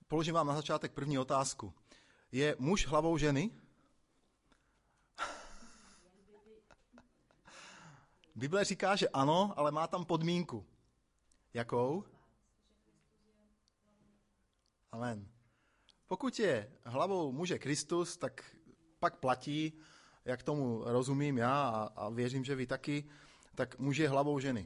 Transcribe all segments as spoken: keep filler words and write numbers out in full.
položím vám na začátek první otázku. Je muž hlavou ženy? Bible říká, že ano, ale má tam podmínku. Jakou? Amen. Pokud je hlavou muže Kristus, tak pak platí, jak tomu rozumím já a, a věřím, že vy taky, tak muž je hlavou ženy.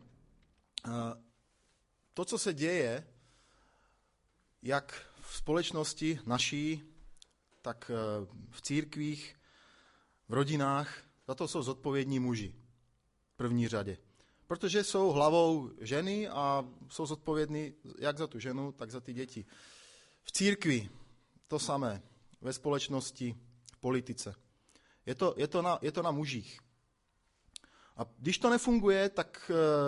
To, co se děje, jak v společnosti naší, tak v církvích, v rodinách, za to jsou zodpovědní muži v první řadě. Protože jsou hlavou ženy a jsou zodpovědní jak za tu ženu, tak za ty děti. V církvi to samé, ve společnosti, v politice. Je to, je to, na, je to na mužích. A když to nefunguje, tak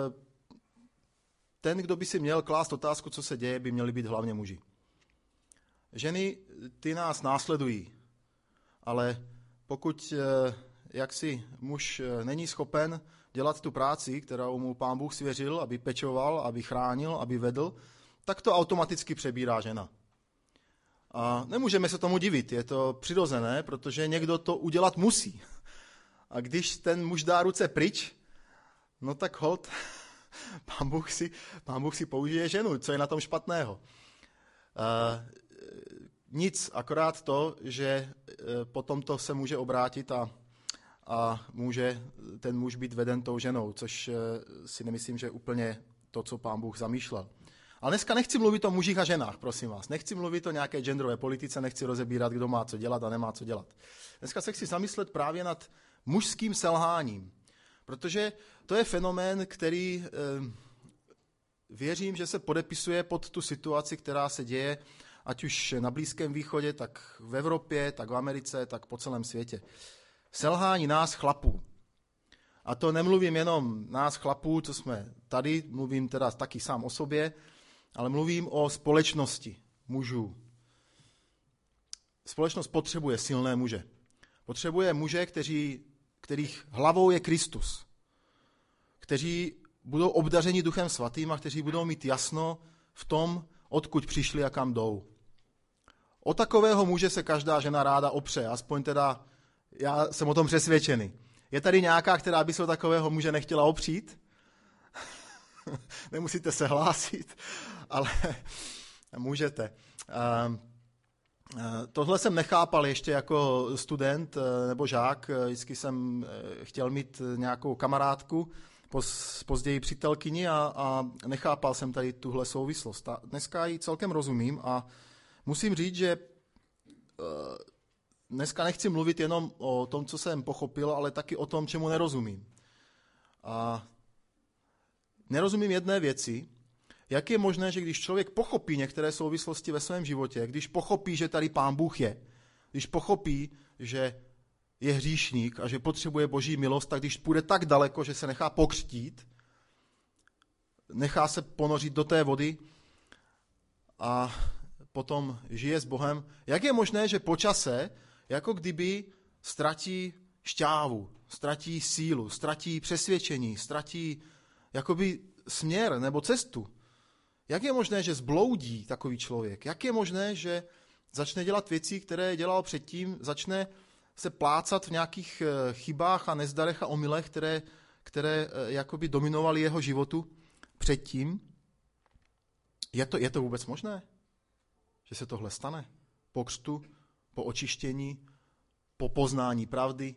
ten, kdo by si měl klást otázku, co se děje, by měli být hlavně muži. Ženy, ty nás následují, ale pokud jaksi muž není schopen dělat tu práci, kterou mu Pán Bůh svěřil, aby pečoval, aby chránil, aby vedl, tak to automaticky přebírá žena. A nemůžeme se tomu divit, je to přirozené, protože někdo to udělat musí. A když ten muž dá ruce pryč, no tak holt, pán Bůh si, pán Bůh si použije ženu, co je na tom špatného. Uh, nic, akorát to, že potom to se může obrátit a, a může ten muž být veden tou ženou, což si nemyslím, že je úplně to, co Pán Bůh zamýšlel. Ale dneska nechci mluvit o mužích a ženách, prosím vás. Nechci mluvit o nějaké genderové politice, nechci rozebírat, kdo má co dělat a nemá co dělat. Dneska se chci zamyslet právě nad mužským selháním, protože to je fenomén, který eh, věřím, že se podepisuje pod tu situaci, která se děje, ať už na Blízkém východě, tak v Evropě, tak v Americe, tak po celém světě. Selhání nás chlapů. A to nemluvím jenom nás chlapů, co jsme tady, mluvím teda taky sám o sobě, ale mluvím o společnosti mužů. Společnost potřebuje silné muže. Potřebuje muže, kteří, kterých hlavou je Kristus. Kteří budou obdařeni Duchem Svatým a kteří budou mít jasno v tom, odkud přišli a kam jdou. O takového muže se každá žena ráda opře, aspoň teda já jsem o tom přesvědčený. Je tady nějaká, která by se o takového muže nechtěla opřít? Nemusíte se hlásit, ale můžete. Tohle jsem nechápal ještě jako student nebo žák. Vždycky jsem chtěl mít nějakou kamarádku, později přítelkyni a, a nechápal jsem tady tuhle souvislost. A dneska ji celkem rozumím a musím říct, že dneska nechci mluvit jenom o tom, co jsem pochopil, ale taky o tom, čemu nerozumím. A nerozumím jedné věci, jak je možné, že když člověk pochopí některé souvislosti ve svém životě, když pochopí, že tady Pán Bůh je, když pochopí, že je hříšník a že potřebuje Boží milost, tak když půjde tak daleko, že se nechá pokřtít, nechá se ponořit do té vody a potom žije s Bohem, jak je možné, že po čase, jako kdyby ztratí šťávu, ztratí sílu, ztratí přesvědčení, ztratí jakoby směr nebo cestu. Jak je možné, že zbloudí takový člověk? Jak je možné, že začne dělat věci, které dělal předtím, začne se plácat v nějakých chybách a nezdarech a omylech, které, které jakoby dominovaly jeho životu předtím? Je to, je to vůbec možné? Že se tohle stane? Po křtu, po očištění, po poznání pravdy?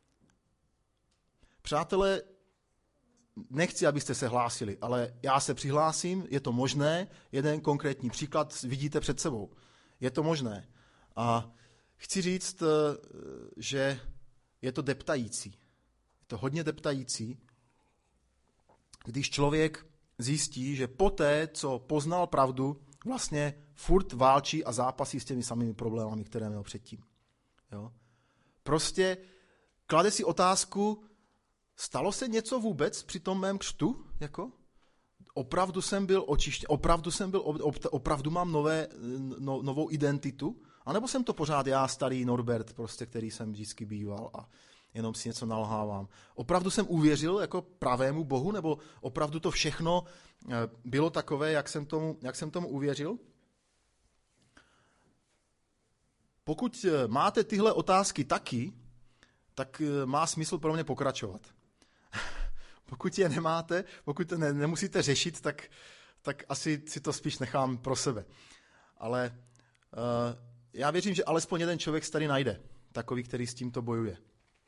Přátelé, nechci, abyste se hlásili, ale já se přihlásím, je to možné, jeden konkrétní příklad vidíte před sebou. Je to možné. A chci říct, že je to deptající. Je to hodně deptající, když člověk zjistí, že poté, co poznal pravdu, vlastně furt válčí a zápasí s těmi samými problémy, které měl předtím. Jo? Prostě klade si otázku, stalo se něco vůbec při tom mém křtu? Jako? Opravdu jsem byl očištěn, opravdu jsem byl, opravdu mám nové, no, novou identitu? A nebo jsem to pořád já, starý Norbert, prostě, který jsem vždycky býval a jenom si něco nalhávám. Opravdu jsem uvěřil jako pravému Bohu, nebo opravdu to všechno bylo takové, jak jsem tomu, jak jsem tomu uvěřil? pokud máte tyhle otázky taky, tak má smysl pro mě pokračovat. Pokud je nemáte, pokud to ne, nemusíte řešit, tak, tak asi si to spíš nechám pro sebe. Ale uh, já věřím, že alespoň jeden člověk se tady najde, takový, který s tímto bojuje.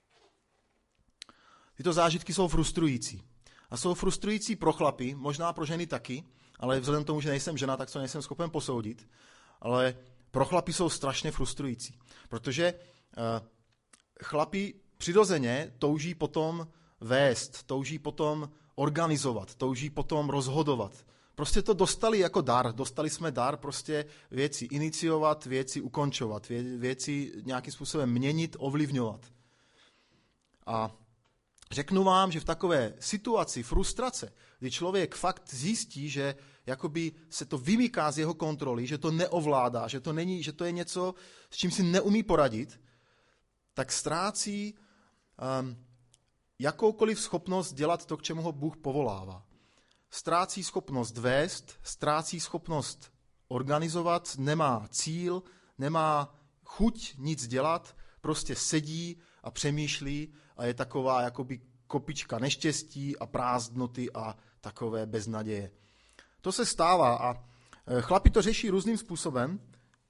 Tyto zážitky jsou frustrující. A jsou frustrující pro chlapy, možná pro ženy taky, ale vzhledem k tomu, že nejsem žena, tak to nejsem schopen posoudit. Ale pro chlapy jsou strašně frustrující. Protože uh, chlapi přirozeně touží potom vést, touží potom organizovat, touží potom rozhodovat. Prostě to dostali jako dar, dostali jsme dar prostě věci iniciovat, věci ukončovat, vě, věci nějakým způsobem měnit, ovlivňovat. A řeknu vám, že v takové situaci frustrace, kdy člověk fakt zjistí, že jakoby se to vymyká z jeho kontroly, že to neovládá, že to není, že to je něco, s čím si neumí poradit, tak ztrácí um, jakoukoliv schopnost dělat to, k čemu ho Bůh povolává. Ztrácí schopnost vést, ztrácí schopnost organizovat, nemá cíl, nemá chuť nic dělat, prostě sedí a přemýšlí a je taková jakoby kopička neštěstí a prázdnoty a takové beznaděje. To se stává a chlapi to řeší různým způsobem,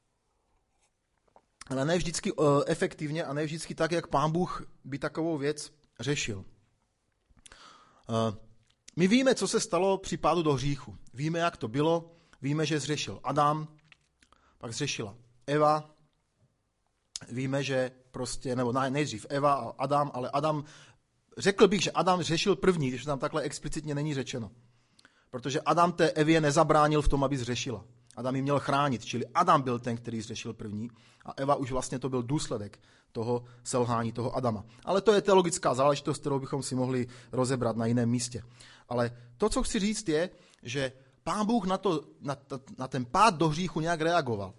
ale ne vždycky efektivně a ne vždycky tak, jak Pán Bůh by takovou věc řešil. My víme, co se stalo při pádu do hříchu. Víme, jak to bylo, víme, že zřešil Adam, pak zřešila Eva, víme, že prostě, nebo nejdřív Eva a Adam, ale Adam, řekl bych, že Adam řešil první, když tam takhle explicitně není řečeno. Protože Adam té Evě nezabránil v tom, aby zřešila. Adam ji měl chránit, čili Adam byl ten, který zřešil první a Eva už vlastně to byl důsledek toho selhání, toho Adama. Ale to je teologická záležitost, kterou bychom si mohli rozebrat na jiném místě. Ale to, co chci říct, je, že Pán Bůh na, to, na, na ten pád do hříchu nějak reagoval.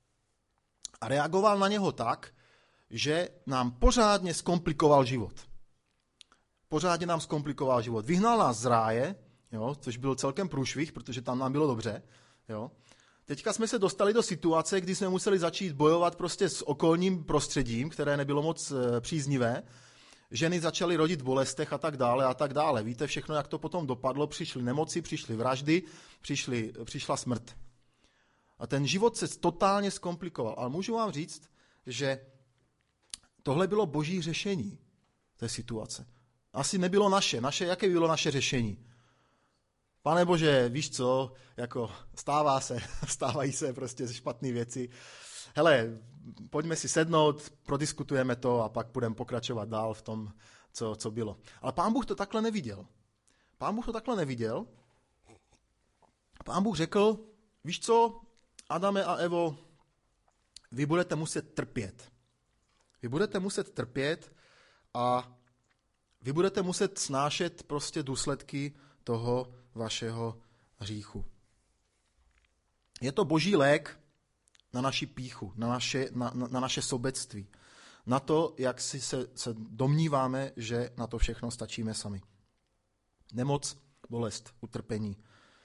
A reagoval na něho tak, že nám pořádně zkomplikoval život. Pořádně nám zkomplikoval život. Vyhnal nás z ráje, jo, což byl celkem průšvih, protože tam nám bylo dobře. Jo. Teďka jsme se dostali do situace, kdy jsme museli začít bojovat prostě s okolním prostředím, které nebylo moc příznivé. Ženy začaly rodit v bolestech a tak dále a tak dále. Víte všechno, jak to potom dopadlo. Přišly nemoci, přišly vraždy, přišly, přišla smrt. A ten život se totálně zkomplikoval. Ale můžu vám říct, že tohle bylo boží řešení té situace. Asi nebylo naše. Naše, jaké bylo naše řešení? Pane Bože, víš co, jako stává se, stávají se prostě špatné věci. Hele, pojďme si sednout, prodiskutujeme to a pak budeme pokračovat dál v tom, co, co bylo. Ale Pán Bůh to takhle neviděl. Pán Bůh to takhle neviděl. Pán Bůh řekl, víš co, Adame a Evo, vy budete muset trpět. Vy budete muset trpět a vy budete muset snášet prostě důsledky toho vašeho hříchu. Je to boží lék na naši pýchu, na naše, na, na naše sobectví, na to, jak si se, se domníváme, že na to všechno stačíme sami. Nemoc, bolest, utrpení.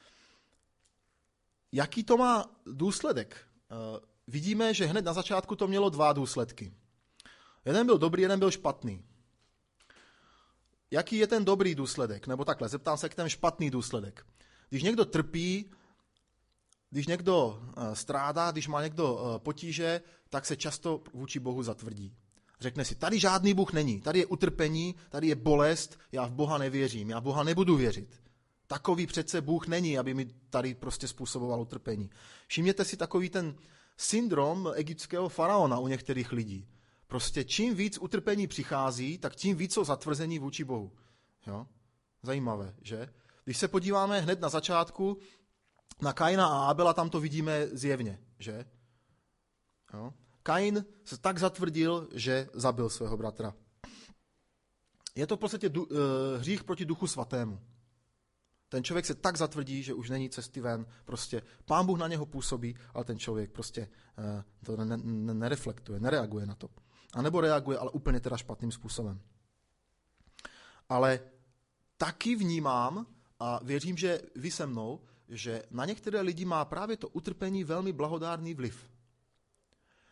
Jaký to má důsledek? Vidíme, že hned na začátku to mělo dva důsledky. Jeden byl dobrý, jeden byl špatný. Jaký je ten dobrý důsledek? Nebo takhle, zeptám se, jak ten špatný důsledek. Když někdo trpí, když někdo strádá, když má někdo potíže, tak se často vůči Bohu zatvrdí. Řekne si, tady žádný Bůh není, tady je utrpení, tady je bolest, já v Boha nevěřím, já v Boha nebudu věřit. Takový přece Bůh není, aby mi tady prostě způsoboval utrpení. Všimněte si takový ten syndrom egyptského faraona u některých lidí. Prostě čím víc utrpení přichází, tak tím víc jsou zatvrzení vůči Bohu. Jo? Zajímavé, že? Když se podíváme hned na začátku na Kaina a Abela, tam to vidíme zjevně, že? Jo? Kain se tak zatvrdil, že zabil svého bratra. Je to v podstatě du, uh, hřích proti Duchu Svatému. Ten člověk se tak zatvrdí, že už není cesty ven. Prostě Pán Bůh na něho působí, ale ten člověk prostě uh, to ne, ne, nereflektuje, nereaguje na to. A nebo reaguje, ale úplně teda špatným způsobem. Ale taky vnímám a věřím, že vy se mnou, že na některé lidi má právě to utrpení velmi blahodárný vliv.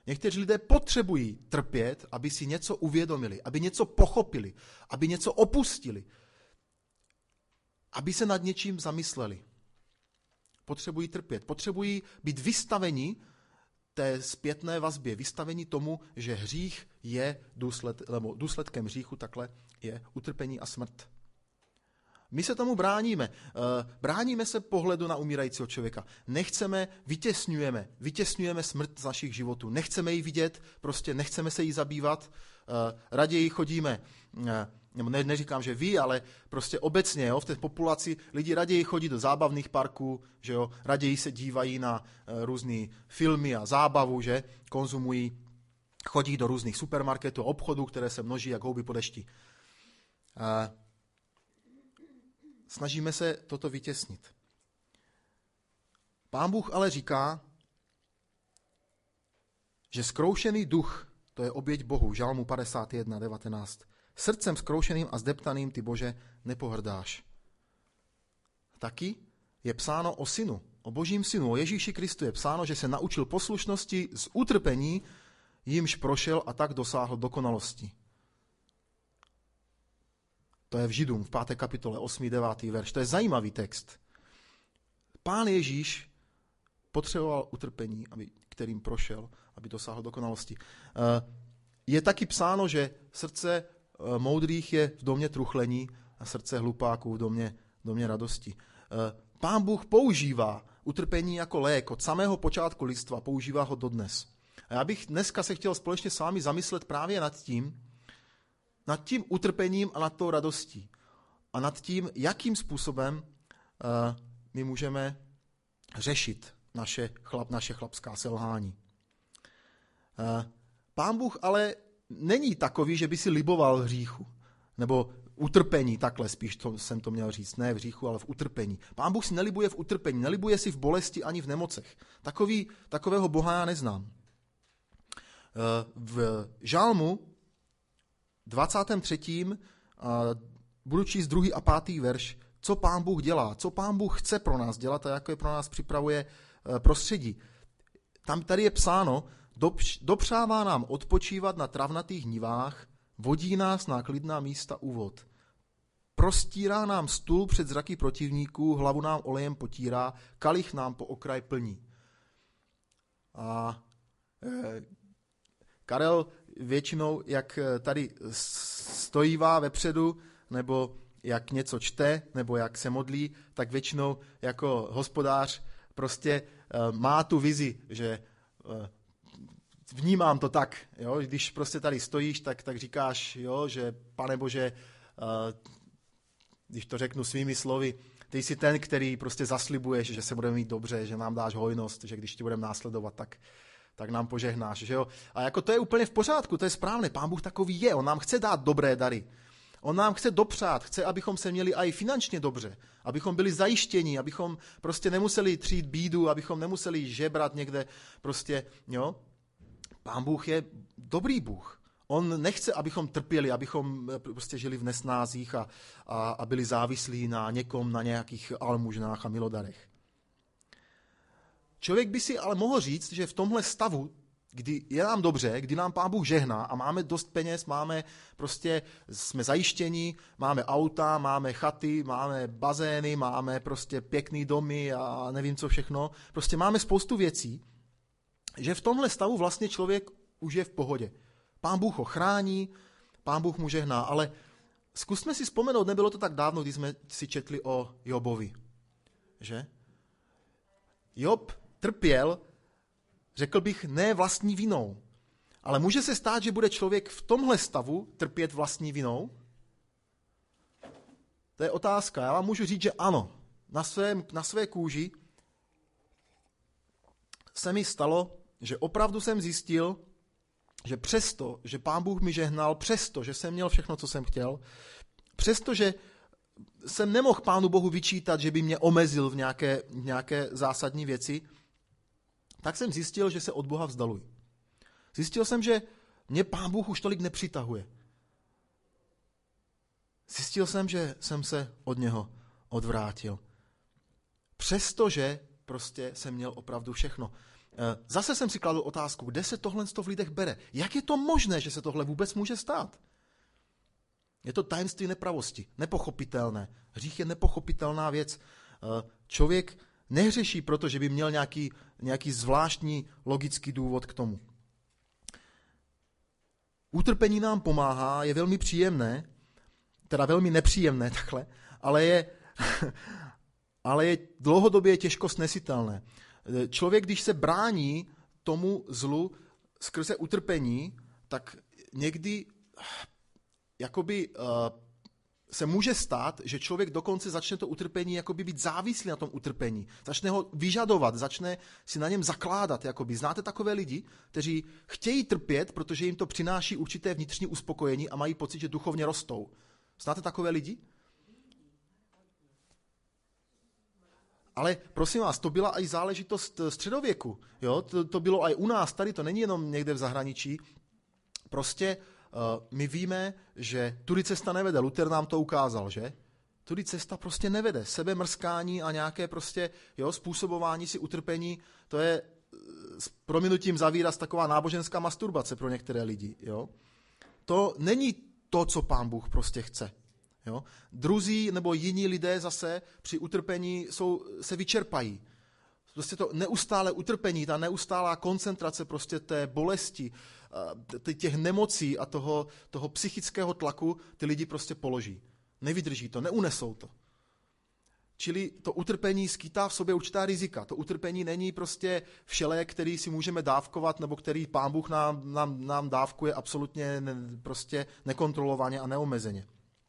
Někteří lidé potřebují trpět, aby si něco uvědomili, aby něco pochopili, aby něco opustili, aby se nad něčím zamysleli. Potřebují trpět, potřebují být vystaveni té zpětné vazbě, vystaveni tomu, že hřích je důsled, nebo důsledkem hříchu takhle je utrpení a smrt. My se tomu bráníme. Bráníme se pohledu na umírajícího člověka. Nechceme, vytěsňujeme, vytěsňujeme smrt z našich životů. Nechceme ji vidět, prostě nechceme se jí zabývat. Raději chodíme, ne, neříkám, že vy, ale prostě obecně jo, v té populaci lidi raději chodí do zábavných parků, že jo, raději se dívají na různé filmy a zábavu, že konzumují, chodí do různých supermarketů a obchodů, které se množí jak houby po dešti. Snažíme se toto vytěsnit. Pán Bůh ale říká, že zkroušený duch, to je oběť Bohu, Žalmu padesát jedna, devatenáct. Srdcem zkroušeným a zdeptaným ty, Bože, nepohrdáš. Taky je psáno o synu, o božím synu, o Ježíši Kristu je psáno, že se naučil poslušnosti z utrpení, jimž prošel a tak dosáhl dokonalosti. To je v Židům v páté kapitole, osmý devátý verš. To je zajímavý text. Pán Ježíš potřeboval utrpení, aby, kterým prošel, aby dosáhl dokonalosti. Je taky psáno, že srdce moudrých je v domě truchlení a srdce hlupáků v domě, v domě radosti. Pán Bůh používá utrpení jako lék od samého počátku lidstva, používá ho dodnes. A já bych dneska se chtěl společně s vámi zamyslet právě nad tím, nad tím utrpením a nad tou radostí. A nad tím, jakým způsobem uh, my můžeme řešit naše, chlap, naše chlapská selhání. Uh, Pán Bůh ale není takový, že by si liboval v hříchu. Nebo utrpení, takhle spíš to, jsem to měl říct. Ne v hříchu, ale v utrpení. Pán Bůh si nelibuje v utrpení, nelibuje si v bolesti ani v nemocech. Takový, takového Boha já neznám. Uh, v Žalmu dvacátém třetím budu číst druhý a pátý verš, co Pán Bůh dělá, co Pán Bůh chce pro nás dělat a jaké pro nás připravuje prostředí. Tam tady je psáno, dopřává nám odpočívat na travnatých nivách, vodí nás na klidná místa u vod. Prostírá nám stůl před zraky protivníků, hlavu nám olejem potírá, kalich nám po okraj plní. A e, Karel většinou, jak tady stojívá vepředu, nebo jak něco čte, nebo jak se modlí, tak většinou jako hospodář prostě má tu vizi, že vnímám to tak, jo? Když prostě tady stojíš, tak, tak říkáš, jo, že Pane Bože, když to řeknu svými slovy, ty jsi ten, který prostě zaslibuješ, že se budeme mít dobře, že nám dáš hojnost, že když ti budeme následovat, tak tak nám požehnáš, že jo? A jako to je úplně v pořádku, to je správné, Pán Bůh takový je, on nám chce dát dobré dary. On nám chce dopřát, chce, abychom se měli i finančně dobře, abychom byli zajištěni, abychom prostě nemuseli třít bídu, abychom nemuseli žebrat někde prostě, jo? Pán Bůh je dobrý Bůh. On nechce, abychom trpěli, abychom prostě žili v nesnázích a, a, a byli závislí na někom, na nějakých almužnách a milodarech. Člověk by si ale mohl říct, že v tomhle stavu, kdy je nám dobře, kdy nám Pán Bůh žehná a máme dost peněz, máme prostě, jsme zajištěni, máme auta, máme chaty, máme bazény, máme prostě pěkný domy a nevím co všechno, prostě máme spoustu věcí, že v tomhle stavu vlastně člověk už je v pohodě. Pán Bůh ho chrání, Pán Bůh mu žehná, ale zkusme si vzpomenout, nebylo to tak dávno, když jsme si četli o Jobovi, že? Job trpěl, řekl bych, ne vlastní vinou. Ale může se stát, že bude člověk v tomhle stavu trpět vlastní vinou? To je otázka. Já vám můžu říct, že ano. Na, svém, na své kůži se mi stalo, že opravdu jsem zjistil, že přesto, že Pán Bůh mi žehnal, přesto, že jsem měl všechno, co jsem chtěl, přesto, že jsem nemohl Pánu Bohu vyčítat, že by mě omezil v nějaké, v nějaké zásadní věci, tak jsem zjistil, že se od Boha vzdaluji. Zjistil jsem, že mě Pán Bůh už tolik nepřitahuje. Zjistil jsem, že jsem se od něho odvrátil. Přestože prostě jsem měl opravdu všechno. Zase jsem si kladl otázku, kde se tohle v lidech bere? Jak je to možné, že se tohle vůbec může stát? Je to tajemství nepravosti, nepochopitelné. Hřích je nepochopitelná věc. Člověk nehřeší, protože by měl nějaký, nějaký zvláštní logický důvod k tomu. Utrpení nám pomáhá, je velmi příjemné, teda velmi nepříjemné takhle, ale je, ale je dlouhodobě těžko snesitelné. Člověk, když se brání tomu zlu skrze utrpení, tak někdy jakoby uh, se může stát, že člověk dokonce začne to utrpení jakoby být závislý na tom utrpení. Začne ho vyžadovat, začne si na něm zakládat. Jakoby. Znáte takové lidi, kteří chtějí trpět, protože jim to přináší určité vnitřní uspokojení a mají pocit, že duchovně rostou. Znáte takové lidi? Ale prosím vás, to byla i záležitost středověku. Jo? To, to bylo i u nás, tady to není jenom někde v zahraničí. Prostě uh, my víme, že tudy cesta nevede. Luther nám to ukázal, že? Tudy cesta prostě nevede. Sebemrskání a nějaké prostě jo, způsobování si utrpení, to je s prominutím za výraz taková náboženská masturbace pro některé lidi. Jo? To není to, co Pán Bůh prostě chce. Jo? Druzí nebo jiní lidé zase při utrpení jsou, se vyčerpají. Prostě to neustále utrpení, ta neustálá koncentrace prostě té bolesti, těch nemocí a toho, toho psychického tlaku ty lidi prostě položí. Nevydrží to, neunesou to. Čili to utrpení skýtá v sobě určitá rizika. To utrpení není prostě všelék, který si můžeme dávkovat, nebo který Pán Bůh nám, nám, nám dávkuje absolutně ne, prostě nekontrolovaně a neomezeně.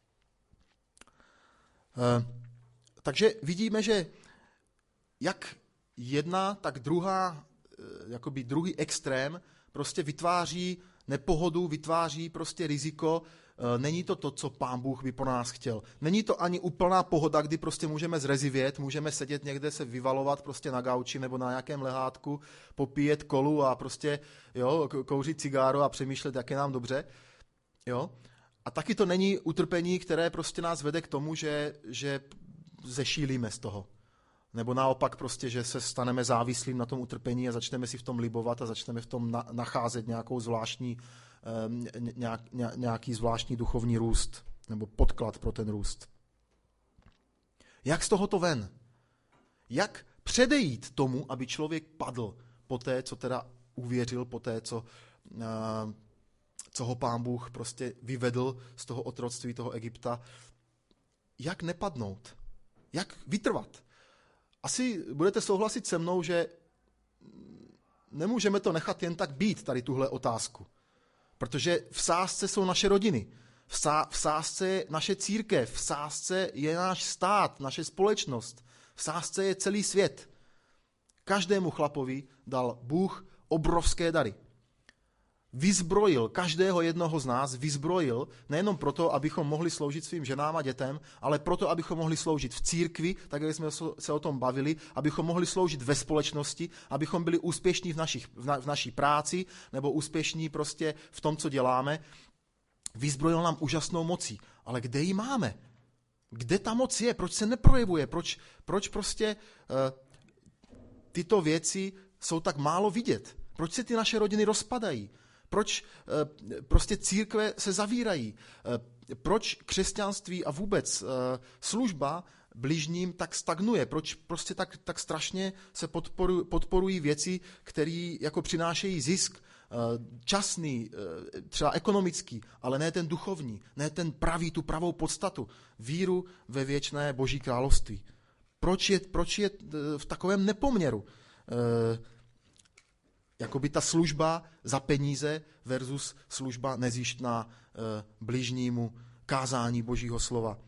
E, takže vidíme, že jak jedna, tak druhá, jakoby druhý extrém prostě vytváří nepohodu, vytváří prostě riziko. Není to to, co Pán Bůh by po nás chtěl. Není to ani úplná pohoda, kdy prostě můžeme zrezivět, můžeme sedět někde, se vyvalovat prostě na gauči nebo na nějakém lehátku, popíjet kolu a prostě jo, kouřit cigáro a přemýšlet, jak je nám dobře. Jo? A taky to není utrpení, které prostě nás vede k tomu, že, že zešílíme z toho. Nebo naopak prostě, že se staneme závislým na tom utrpení a začneme si v tom libovat a začneme v tom na, nacházet nějakou zvláštní, nějak, nějaký zvláštní duchovní růst nebo podklad pro ten růst. Jak z tohoto ven? Jak předejít tomu, aby člověk padl po té, co teda uvěřil, po té, co, co ho Pán Bůh prostě vyvedl z toho otroctví, toho Egypta? Jak nepadnout? Jak vytrvat? Asi budete souhlasit se mnou, že nemůžeme to nechat jen tak být, tady tuhle otázku. Protože v sázce jsou naše rodiny, v, sá, v sázce je naše církev, v sázce je náš stát, naše společnost, v sázce je celý svět. Každému chlapovi dal Bůh obrovské dary. Vyzbrojil každého jednoho z nás, vyzbrojil nejenom proto, abychom mohli sloužit svým ženám a dětem, ale proto, abychom mohli sloužit v církvi, tak jak jsme se o tom bavili, abychom mohli sloužit ve společnosti, abychom byli úspěšní v, našich, v, na, v naší práci nebo úspěšní prostě v tom, co děláme. Vyzbrojil nám úžasnou mocí. Ale kde ji máme? Kde ta moc je? Proč se neprojevuje? Proč, proč prostě uh, tyto věci jsou tak málo vidět? Proč se ty naše rodiny rozpadají? Proč prostě církve se zavírají? Proč křesťanství a vůbec služba bližním tak stagnuje? Proč prostě tak, tak strašně se podporují, podporují věci, které jako přinášejí zisk, časný, třeba ekonomický, ale ne ten duchovní, ne ten pravý, tu pravou podstatu, víru ve věčné Boží království? Proč je, proč je v takovém nepoměru? Jakoby ta služba za peníze versus služba nezištná e, bližnímu, kázání Božího slova.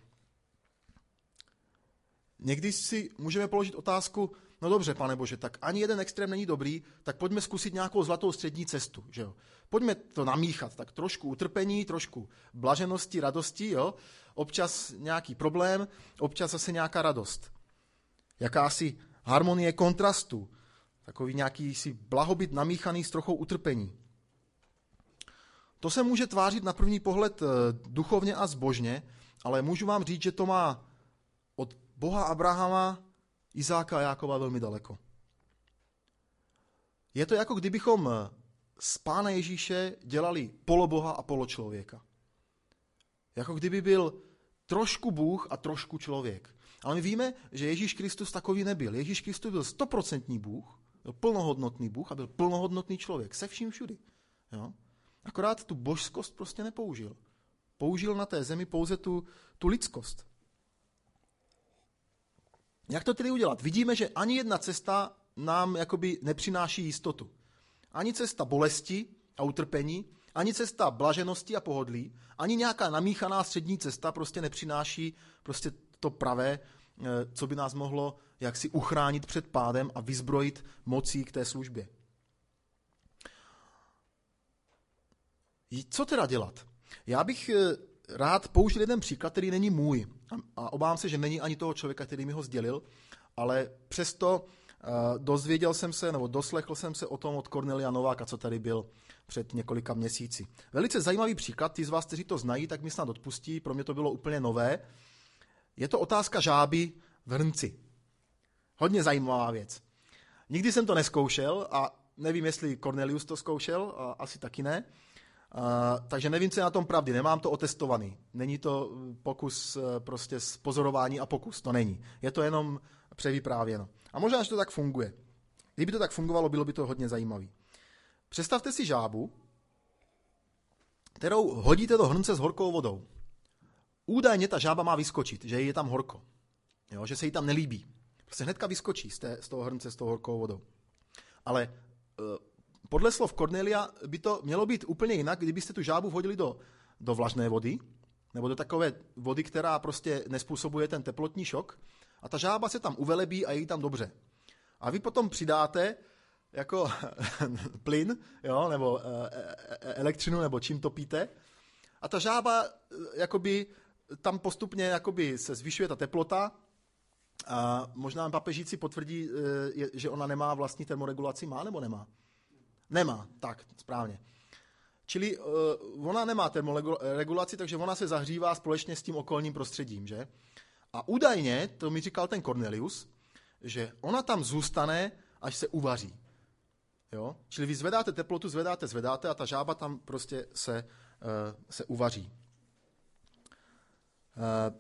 Někdy si můžeme položit otázku, no dobře, Pane Bože, tak ani jeden extrém není dobrý, tak pojďme zkusit nějakou zlatou střední cestu. Že jo? Pojďme to namíchat, tak trošku utrpení, trošku blaženosti, radosti, jo? Občas nějaký problém, občas zase nějaká radost. Jakási harmonie kontrastu. Takový nějaký si blahobyt namíchaný s trochou utrpení. To se může tvářit na první pohled duchovně a zbožně, ale můžu vám říct, že to má od Boha Abrahama, Izáka a Jákova velmi daleko. Je to jako kdybychom z Pána Ježíše dělali poloboha a poločlověka. Jako kdyby byl trošku Bůh a trošku člověk. Ale my víme, že Ježíš Kristus takový nebyl. Ježíš Kristus byl stoprocentní Bůh, byl plnohodnotný Bůh a byl plnohodnotný člověk. Se vším všudy. Jo? Akorát tu božskost prostě nepoužil. Použil na té zemi pouze tu, tu lidskost. Jak to tedy udělat? Vidíme, že ani jedna cesta nám jakoby nepřináší jistotu. Ani cesta bolesti a utrpení, ani cesta blaženosti a pohodlí, ani nějaká namíchaná střední cesta prostě nepřináší prostě to pravé, co by nás mohlo jaksi uchránit před pádem a vyzbrojit mocí k té službě. Co teda dělat? Já bych rád použil jeden příklad, který není můj. A obávám se, že není ani toho člověka, který mi ho sdělil, ale přesto dozvěděl jsem se, nebo doslechl jsem se o tom od Kornelia Nováka, co tady byl před několika měsíci. Velice zajímavý příklad, ty z vás, kteří to znají, tak mi snad odpustí, pro mě to bylo úplně nové. Je to otázka žáby v hrnci. Hodně zajímavá věc. Nikdy jsem to neskoušel a nevím, jestli Cornelius to zkoušel, a asi taky ne. A, takže nevím, co je na tom pravdy, nemám to otestovaný. Není to pokus prostě z pozorování a pokus, to není. Je to jenom převyprávěno. A možná, že to tak funguje. Kdyby to tak fungovalo, bylo by to hodně zajímavé. Představte si žábu, kterou hodíte do hrnce s horkou vodou. Údajně ta žába má vyskočit, že je tam horko, jo, že se jí tam nelíbí. Prostě hnedka vyskočí z, té, z toho hrnce s tou horkou vodou. Ale e, podle slov Cornelia by to mělo být úplně jinak, kdybyste tu žábu vhodili do, do vlažné vody, nebo do takové vody, která prostě nespůsobuje ten teplotní šok, a ta žába se tam uvelebí a je jí tam dobře. A vy potom přidáte jako plyn, jo, nebo e, e, elektřinu, nebo čím topíte, a ta žába jakoby tam postupně jakoby se zvyšuje ta teplota a možná papežíci potvrdí, že ona nemá vlastní termoregulaci. Má nebo nemá? Nemá, tak, správně. Čili ona nemá termoregulaci, takže ona se zahřívá společně s tím okolním prostředím, že? A údajně, to mi říkal ten Cornelius, že ona tam zůstane, až se uvaří. Jo? Čili vy zvedáte teplotu, zvedáte, zvedáte a ta žába tam prostě se, uh, se uvaří. Uh,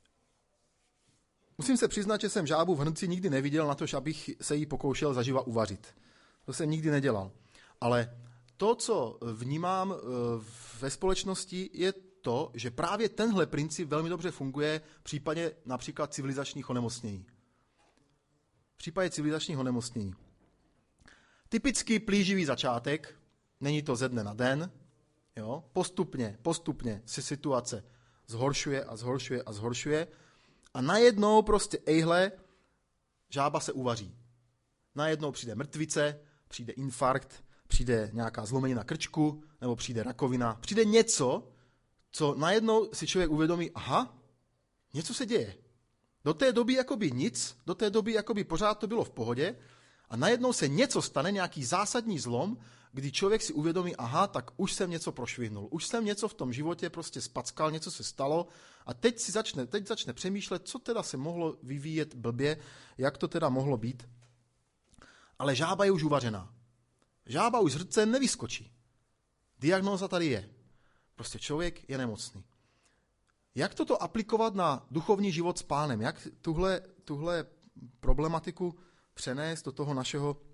musím se přiznat, že jsem žábu v hrnci nikdy neviděl, na to, abych se jí pokoušel zaživa uvařit. To jsem nikdy nedělal. Ale to, co vnímám uh, ve společnosti, je to, že právě tenhle princip velmi dobře funguje v případě například civilizačních onemocnění. V případě civilizačních onemocnění. Typický plíživý začátek, není to ze dne na den, jo? Postupně, postupně se situace zhoršuje a zhoršuje a zhoršuje a najednou prostě ejhle, žába se uvaří. Najednou přijde mrtvice, přijde infarkt, přijde nějaká zlomenina krčku, nebo přijde rakovina, přijde něco, co najednou si člověk uvědomí, aha, něco se děje. Do té doby jakoby nic, do té doby jakoby pořád to bylo v pohodě, a najednou se něco stane, nějaký zásadní zlom, kdy člověk si uvědomí, aha, tak už jsem něco prošvihnul, už jsem něco v tom životě prostě spackal, něco se stalo a teď si začne, teď začne přemýšlet, co teda se mohlo vyvíjet blbě, jak to teda mohlo být. Ale žába je už uvařená. Žába už z hrnce nevyskočí. Diagnóza tady je. Prostě člověk je nemocný. Jak toto aplikovat na duchovní život s Pánem? Jak tuhle, tuhle problematiku přenést do toho našeho uh,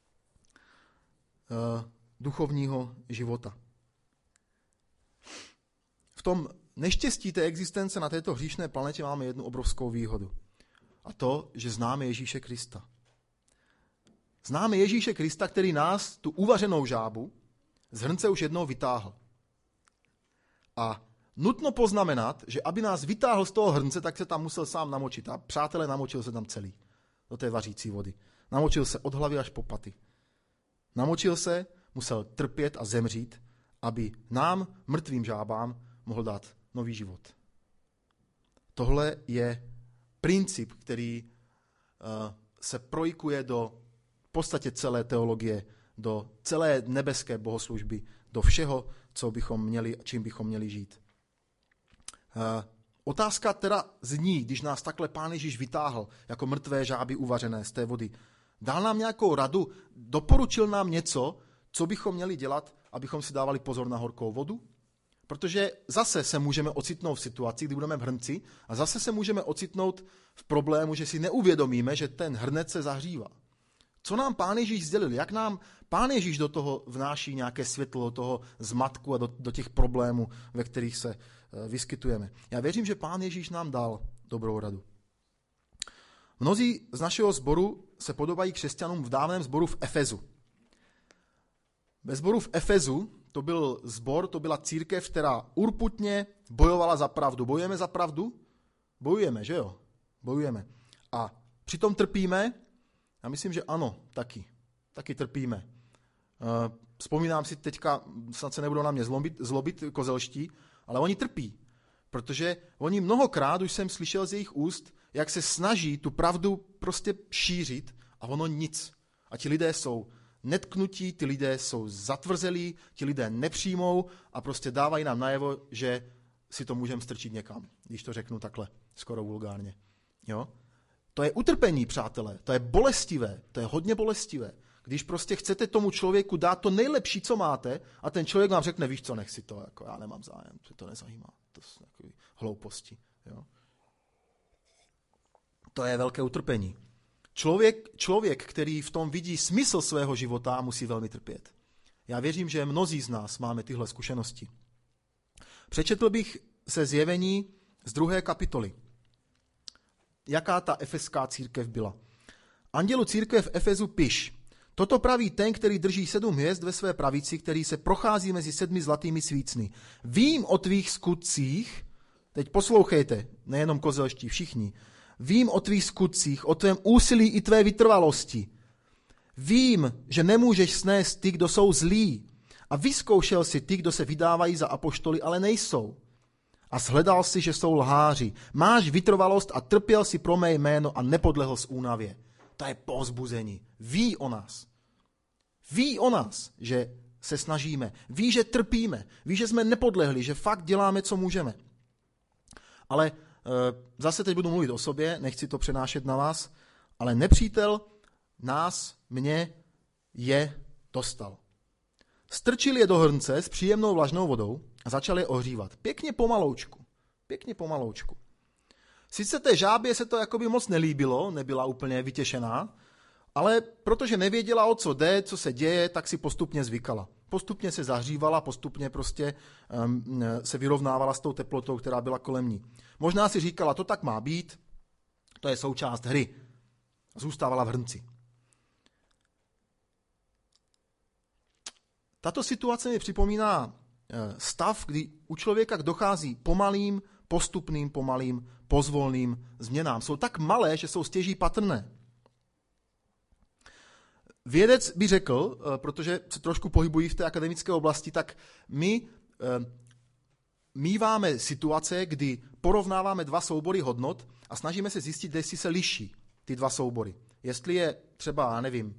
duchovního života? V tom neštěstí té existence na této hříšné planetě máme jednu obrovskou výhodu. A to, že známe Ježíše Krista. Známe Ježíše Krista, který nás, tu uvařenou žábu, z hrnce už jednou vytáhl. A nutno poznamenat, že aby nás vytáhl z toho hrnce, tak se tam musel sám namočit. A přátelé, namočil se tam celý. Do té vařící vody. Namočil se od hlavy až po paty. Namočil se, musel trpět a zemřít, aby nám, mrtvým žábám, mohl dát nový život. Tohle je princip, který uh, se projikuje do v podstatě celé teologie, do celé nebeské bohoslužby, do všeho, co bychom měli, čím bychom měli žít. Uh, otázka teda zní, když nás takhle Pán Ježíš vytáhl jako mrtvé žáby uvařené z té vody Dal nám nějakou radu, doporučil nám něco, co bychom měli dělat, abychom si dávali pozor na horkou vodu? Protože zase se můžeme ocitnout v situaci, kdy budeme v hrnci a zase se můžeme ocitnout v problému, že si neuvědomíme, že ten hrnec se zahřívá. Co nám Pán Ježíš sdělil? Jak nám Pán Ježíš do toho vnáší nějaké světlo, do toho zmatku a do, do těch problémů, ve kterých se uh, vyskytujeme? Já věřím, že Pán Ježíš nám dal dobrou radu. Mnozí z našeho sboru se podobají křesťanům v dávném sboru v Efezu. Ve sboru v Efezu to byl sbor, to byla církev, která urputně bojovala za pravdu. Bojujeme za pravdu? Bojujeme, že jo? Bojujeme. A přitom trpíme? Já myslím, že ano, taky. Taky trpíme. Vzpomínám si teďka, snad se nebudou na mě zlobit, zlobit kozelští, ale oni trpí. Protože oni mnohokrát, už jsem slyšel z jejich úst, jak se snaží tu pravdu prostě šířit a ono nic. A ti lidé jsou netknutí, ty lidé jsou zatvrzelí, ti lidé nepřijmou a prostě dávají nám najevo, že si to můžeme strčit někam, když to řeknu takhle, skoro vulgárně. Jo? To je utrpení, přátelé, to je bolestivé, to je hodně bolestivé. Když prostě chcete tomu člověku dát to nejlepší, co máte, a ten člověk vám řekne, víš co, nech si to, jako já nemám zájem, to to nezajímá, to jsou takové hlouposti. Jo? To je velké utrpení. Člověk, člověk, který v tom vidí smysl svého života, musí velmi trpět. Já věřím, že mnozí z nás máme tyhle zkušenosti. Přečetl bych se Zjevení z druhé kapitoly. Jaká ta efeská církev byla? Andělu církve v Efezu piš. Toto praví ten, který drží sedm hvězd ve své pravici, který se prochází mezi sedmi zlatými svícny. Vím o tvých skutcích, teď poslouchejte, nejenom kozelští, všichni, vím o tvých skutcích, o tvém úsilí i tvé vytrvalosti. Vím, že nemůžeš snést ty, kdo jsou zlí. A vyzkoušel si ty, kdo se vydávají za apoštoly, ale nejsou. A shledal si, že jsou lháři. Máš vytrvalost a trpěl si pro mé jméno a nepodlehl z únavě. To je povzbuzení. Ví o nás. Ví o nás, že se snažíme. Ví, že trpíme. Ví, že jsme nepodlehli, že fakt děláme, co můžeme. Ale e, zase teď budu mluvit o sobě, nechci to přenášet na vás, ale nepřítel nás, mě, je dostal. Strčil je do hrnce s příjemnou vlažnou vodou a začal je ohřívat. Pěkně pomaloučku. Pěkně pomaloučku. Sice té žábě se to jakoby moc nelíbilo, nebyla úplně vytěšená, ale protože nevěděla, o co jde, co se děje, tak si postupně zvykala. Postupně se zahřívala, postupně prostě um, se vyrovnávala s tou teplotou, která byla kolem ní. Možná si říkala, to tak má být, to je součást hry. Zůstávala v hrnci. Tato situace mi připomíná stav, kdy u člověka dochází pomalým, postupným, pomalým, pozvolným změnám. Jsou tak malé, že jsou stěží patrné. Vědec by řekl, protože se trošku pohybují v té akademické oblasti, tak my míváme situace, kdy porovnáváme dva soubory hodnot a snažíme se zjistit, jestli se liší ty dva soubory. Jestli je třeba, já nevím,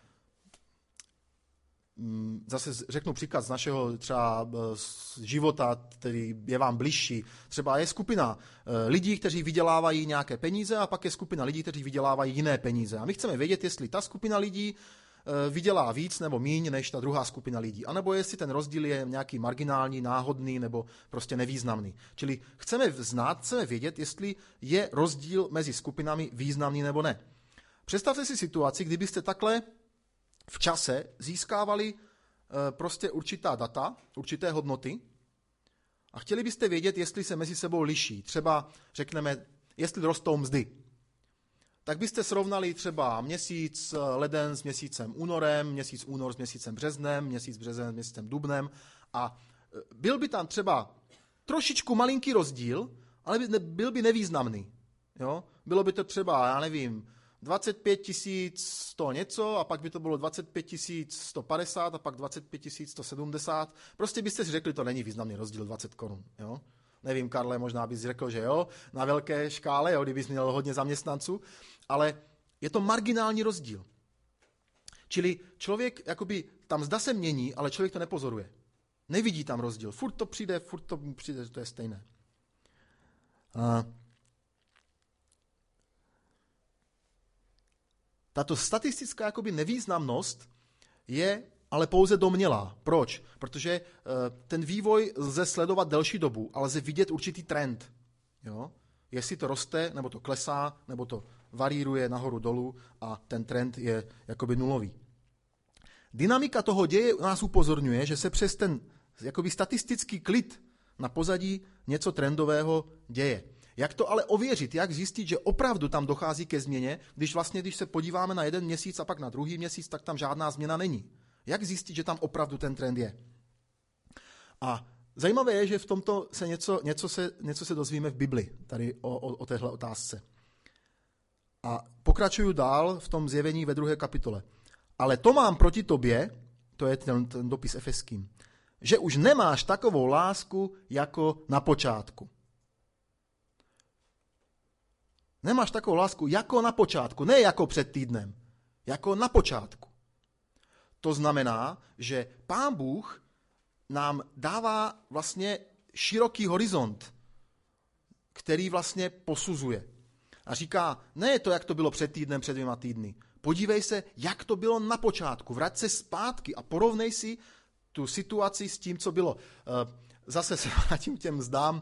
zase řeknu příklad z našeho třeba života, který je vám bližší. Třeba je skupina lidí, kteří vydělávají nějaké peníze a pak je skupina lidí, kteří vydělávají jiné peníze. A my chceme vědět, jestli ta skupina lidí vydělá víc nebo míň než ta druhá skupina lidí. A nebo jestli ten rozdíl je nějaký marginální, náhodný nebo prostě nevýznamný. Čili chceme znát, chceme vědět, jestli je rozdíl mezi skupinami významný nebo ne. Představte si situaci, kdybyste takhle v čase získávali prostě určitá data, určité hodnoty a chtěli byste vědět, jestli se mezi sebou liší. Třeba řekneme, jestli rostou mzdy. Tak byste srovnali třeba měsíc leden s měsícem únorem, měsíc únor s měsícem březnem, měsíc březen s měsícem dubnem a byl by tam třeba trošičku malinký rozdíl, ale byl by nevýznamný. Jo? Bylo by to třeba, já nevím, dvacet pět tisíc sto něco a pak by to bylo dvacet pět tisíc sto padesát a pak dvacet pět tisíc sto sedmdesát. Prostě byste si řekli, to není významný rozdíl dvacet korun. Jo? Nevím, Karle, možná bys řekl, že jo, na velké škále, jo, kdybys měl hodně zaměstnanců, ale je to marginální rozdíl. Čili člověk, jakoby, tam zda se mění, ale člověk to nepozoruje. Nevidí tam rozdíl. Furt to přijde, furt to přijde, to je stejné. A Tato statistická jakoby nevýznamnost je ale pouze domnělá. Proč? Protože ten vývoj lze sledovat delší dobu, ale lze vidět určitý trend. Jo? Jestli to roste, nebo to klesá, nebo to varíruje nahoru dolů a ten trend je jakoby nulový. Dynamika toho děje nás upozorňuje, že se přes ten jakoby statistický klid na pozadí něco trendového děje. Jak to ale ověřit? Jak zjistit, že opravdu tam dochází ke změně, když vlastně, když se podíváme na jeden měsíc a pak na druhý měsíc, tak tam žádná změna není? Jak zjistit, že tam opravdu ten trend je? A zajímavé je, že v tomto se něco, něco, se, něco se dozvíme v Bibli, tady o, o, o téhle otázce. A pokračuju dál v tom zjevení ve druhé kapitole. Ale to mám proti tobě, to je ten, ten dopis Efeským, že už nemáš takovou lásku jako na počátku. Nemáš takovou lásku jako na počátku, ne jako před týdnem, jako na počátku. To znamená, že Pán Bůh nám dává vlastně široký horizont, který vlastně posuzuje. A říká, ne to, jak to bylo před týdnem, před dvěma týdny. Podívej se, jak to bylo na počátku. Vrať se zpátky a porovnej si tu situaci s tím, co bylo. Zase se vrátím k těm mzdám.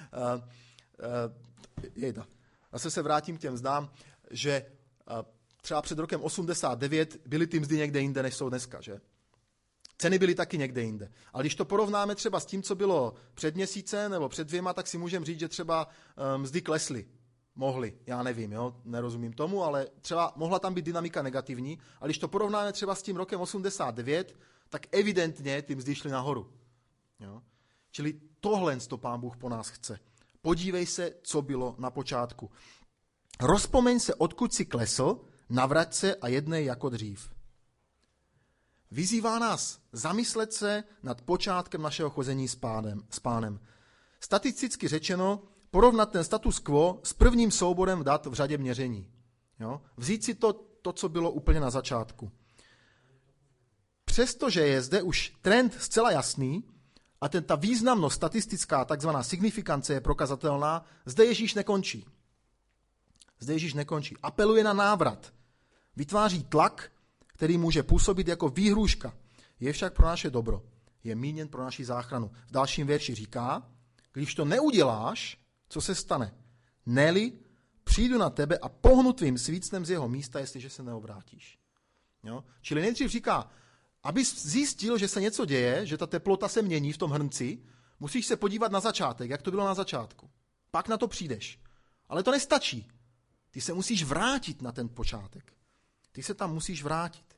Jejda. Zase se vrátím k těm mzdám, že třeba před rokem osmdesát devět byly ty mzdy někde jinde, než jsou dneska, že? Ceny byly taky někde jinde. Ale když to porovnáme třeba s tím, co bylo před měsícem nebo před dvěma, tak si můžeme říct, že třeba mzdy klesly. Mohly, já nevím, jo? Nerozumím tomu, ale třeba mohla tam být dynamika negativní. A když to porovnáme třeba s tím rokem osmdesát devět, tak evidentně ty mzdy šly nahoru. Jo? Čili tohle to Pán Bůh po nás chce. Podívej se, co bylo na počátku. Rozpomeň se, odkud si klesl, navrať se a jednej jako dřív. Vyzývá nás zamyslet se nad počátkem našeho chození s pánem, s pánem. Statisticky řečeno, porovnat ten status quo s prvním souborem dat v řadě měření. Jo? Vzít si to, to, co bylo úplně na začátku. Přestože je zde už trend zcela jasný a ten, ta významnost statistická, takzvaná signifikance je prokazatelná, zde Ježíš nekončí. Zde Ježíš nekončí. Apeluje na návrat. Vytváří tlak, který může působit jako výhrůžka. Je však pro naše dobro. Je míněn pro naši záchranu. V dalším verši říká, když to neuděláš, co se stane? Neli, přijdu na tebe a pohnu tvým svícnem z jeho místa, jestliže se neobrátíš. Jo? Čili nejdřív říká, abys zjistil, že se něco děje, že ta teplota se mění v tom hrnci, musíš se podívat na začátek, jak to bylo na začátku. Pak na to přijdeš. Ale to nestačí. Ty se musíš vrátit na ten počátek. Ty se tam musíš vrátit.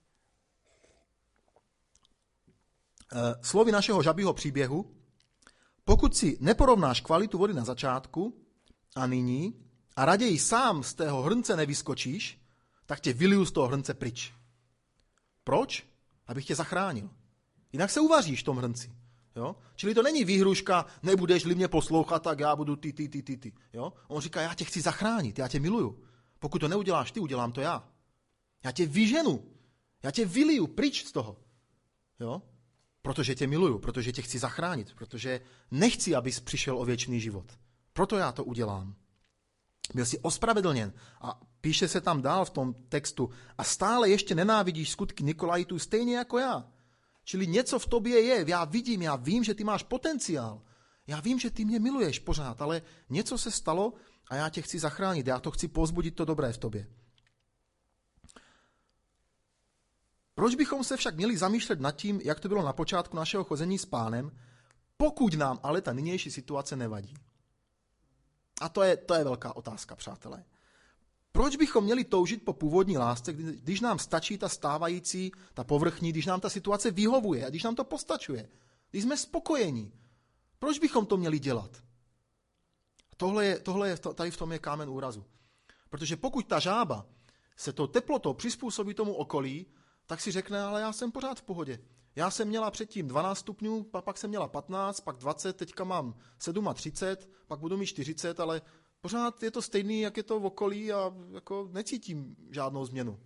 Slovy našeho žabího příběhu, pokud si neporovnáš kvalitu vody na začátku a nyní a raději sám z tého hrnce nevyskočíš, tak tě vyliju z toho hrnce pryč. Proč? Abych tě zachránil. Jinak se uvaříš v tom hrnci. Jo? Čili to není výhruška, nebudeš-li mě poslouchat, tak já budu ty, ty, ty, ty, ty. Jo? On říká, já tě chci zachránit, já tě miluju. Pokud to neuděláš ty, udělám to já. Já tě vyženu, já tě vyliju pryč z toho. Jo? Protože tě miluju, protože tě chci zachránit, protože nechci, abys přišel o věčný život. Proto já to udělám. Byl jsi ospravedlněn a píše se tam dál v tom textu a stále ještě nenávidíš skutky Nikolajitů stejně jako já. Čili něco v tobě je, já vidím, já vím, že ty máš potenciál. Já vím, že ty mě miluješ pořád, ale něco se stalo a já tě chci zachránit, já to chci povzbudit to dobré v tobě. Proč bychom se však měli zamýšlet nad tím, jak to bylo na počátku našeho chození s Pánem, pokud nám ale ta nynější situace nevadí? A to je, to je velká otázka, přátelé. Proč bychom měli toužit po původní lásce, když nám stačí ta stávající, ta povrchní, když nám ta situace vyhovuje a když nám to postačuje, když jsme spokojení? Proč bychom to měli dělat? Tohle je, tohle je, tady v tom je kámen úrazu. Protože pokud ta žába se tou teplotou přizpůsobí tomu okolí, tak si řekne, ale já jsem pořád v pohodě. Já jsem měla předtím dvanáct stupňů, pak jsem měla patnáct, pak dvacet, teďka mám třicet sedm, pak budu mít čtyřicet, ale pořád je to stejný, jak je to v okolí a jako necítím žádnou změnu.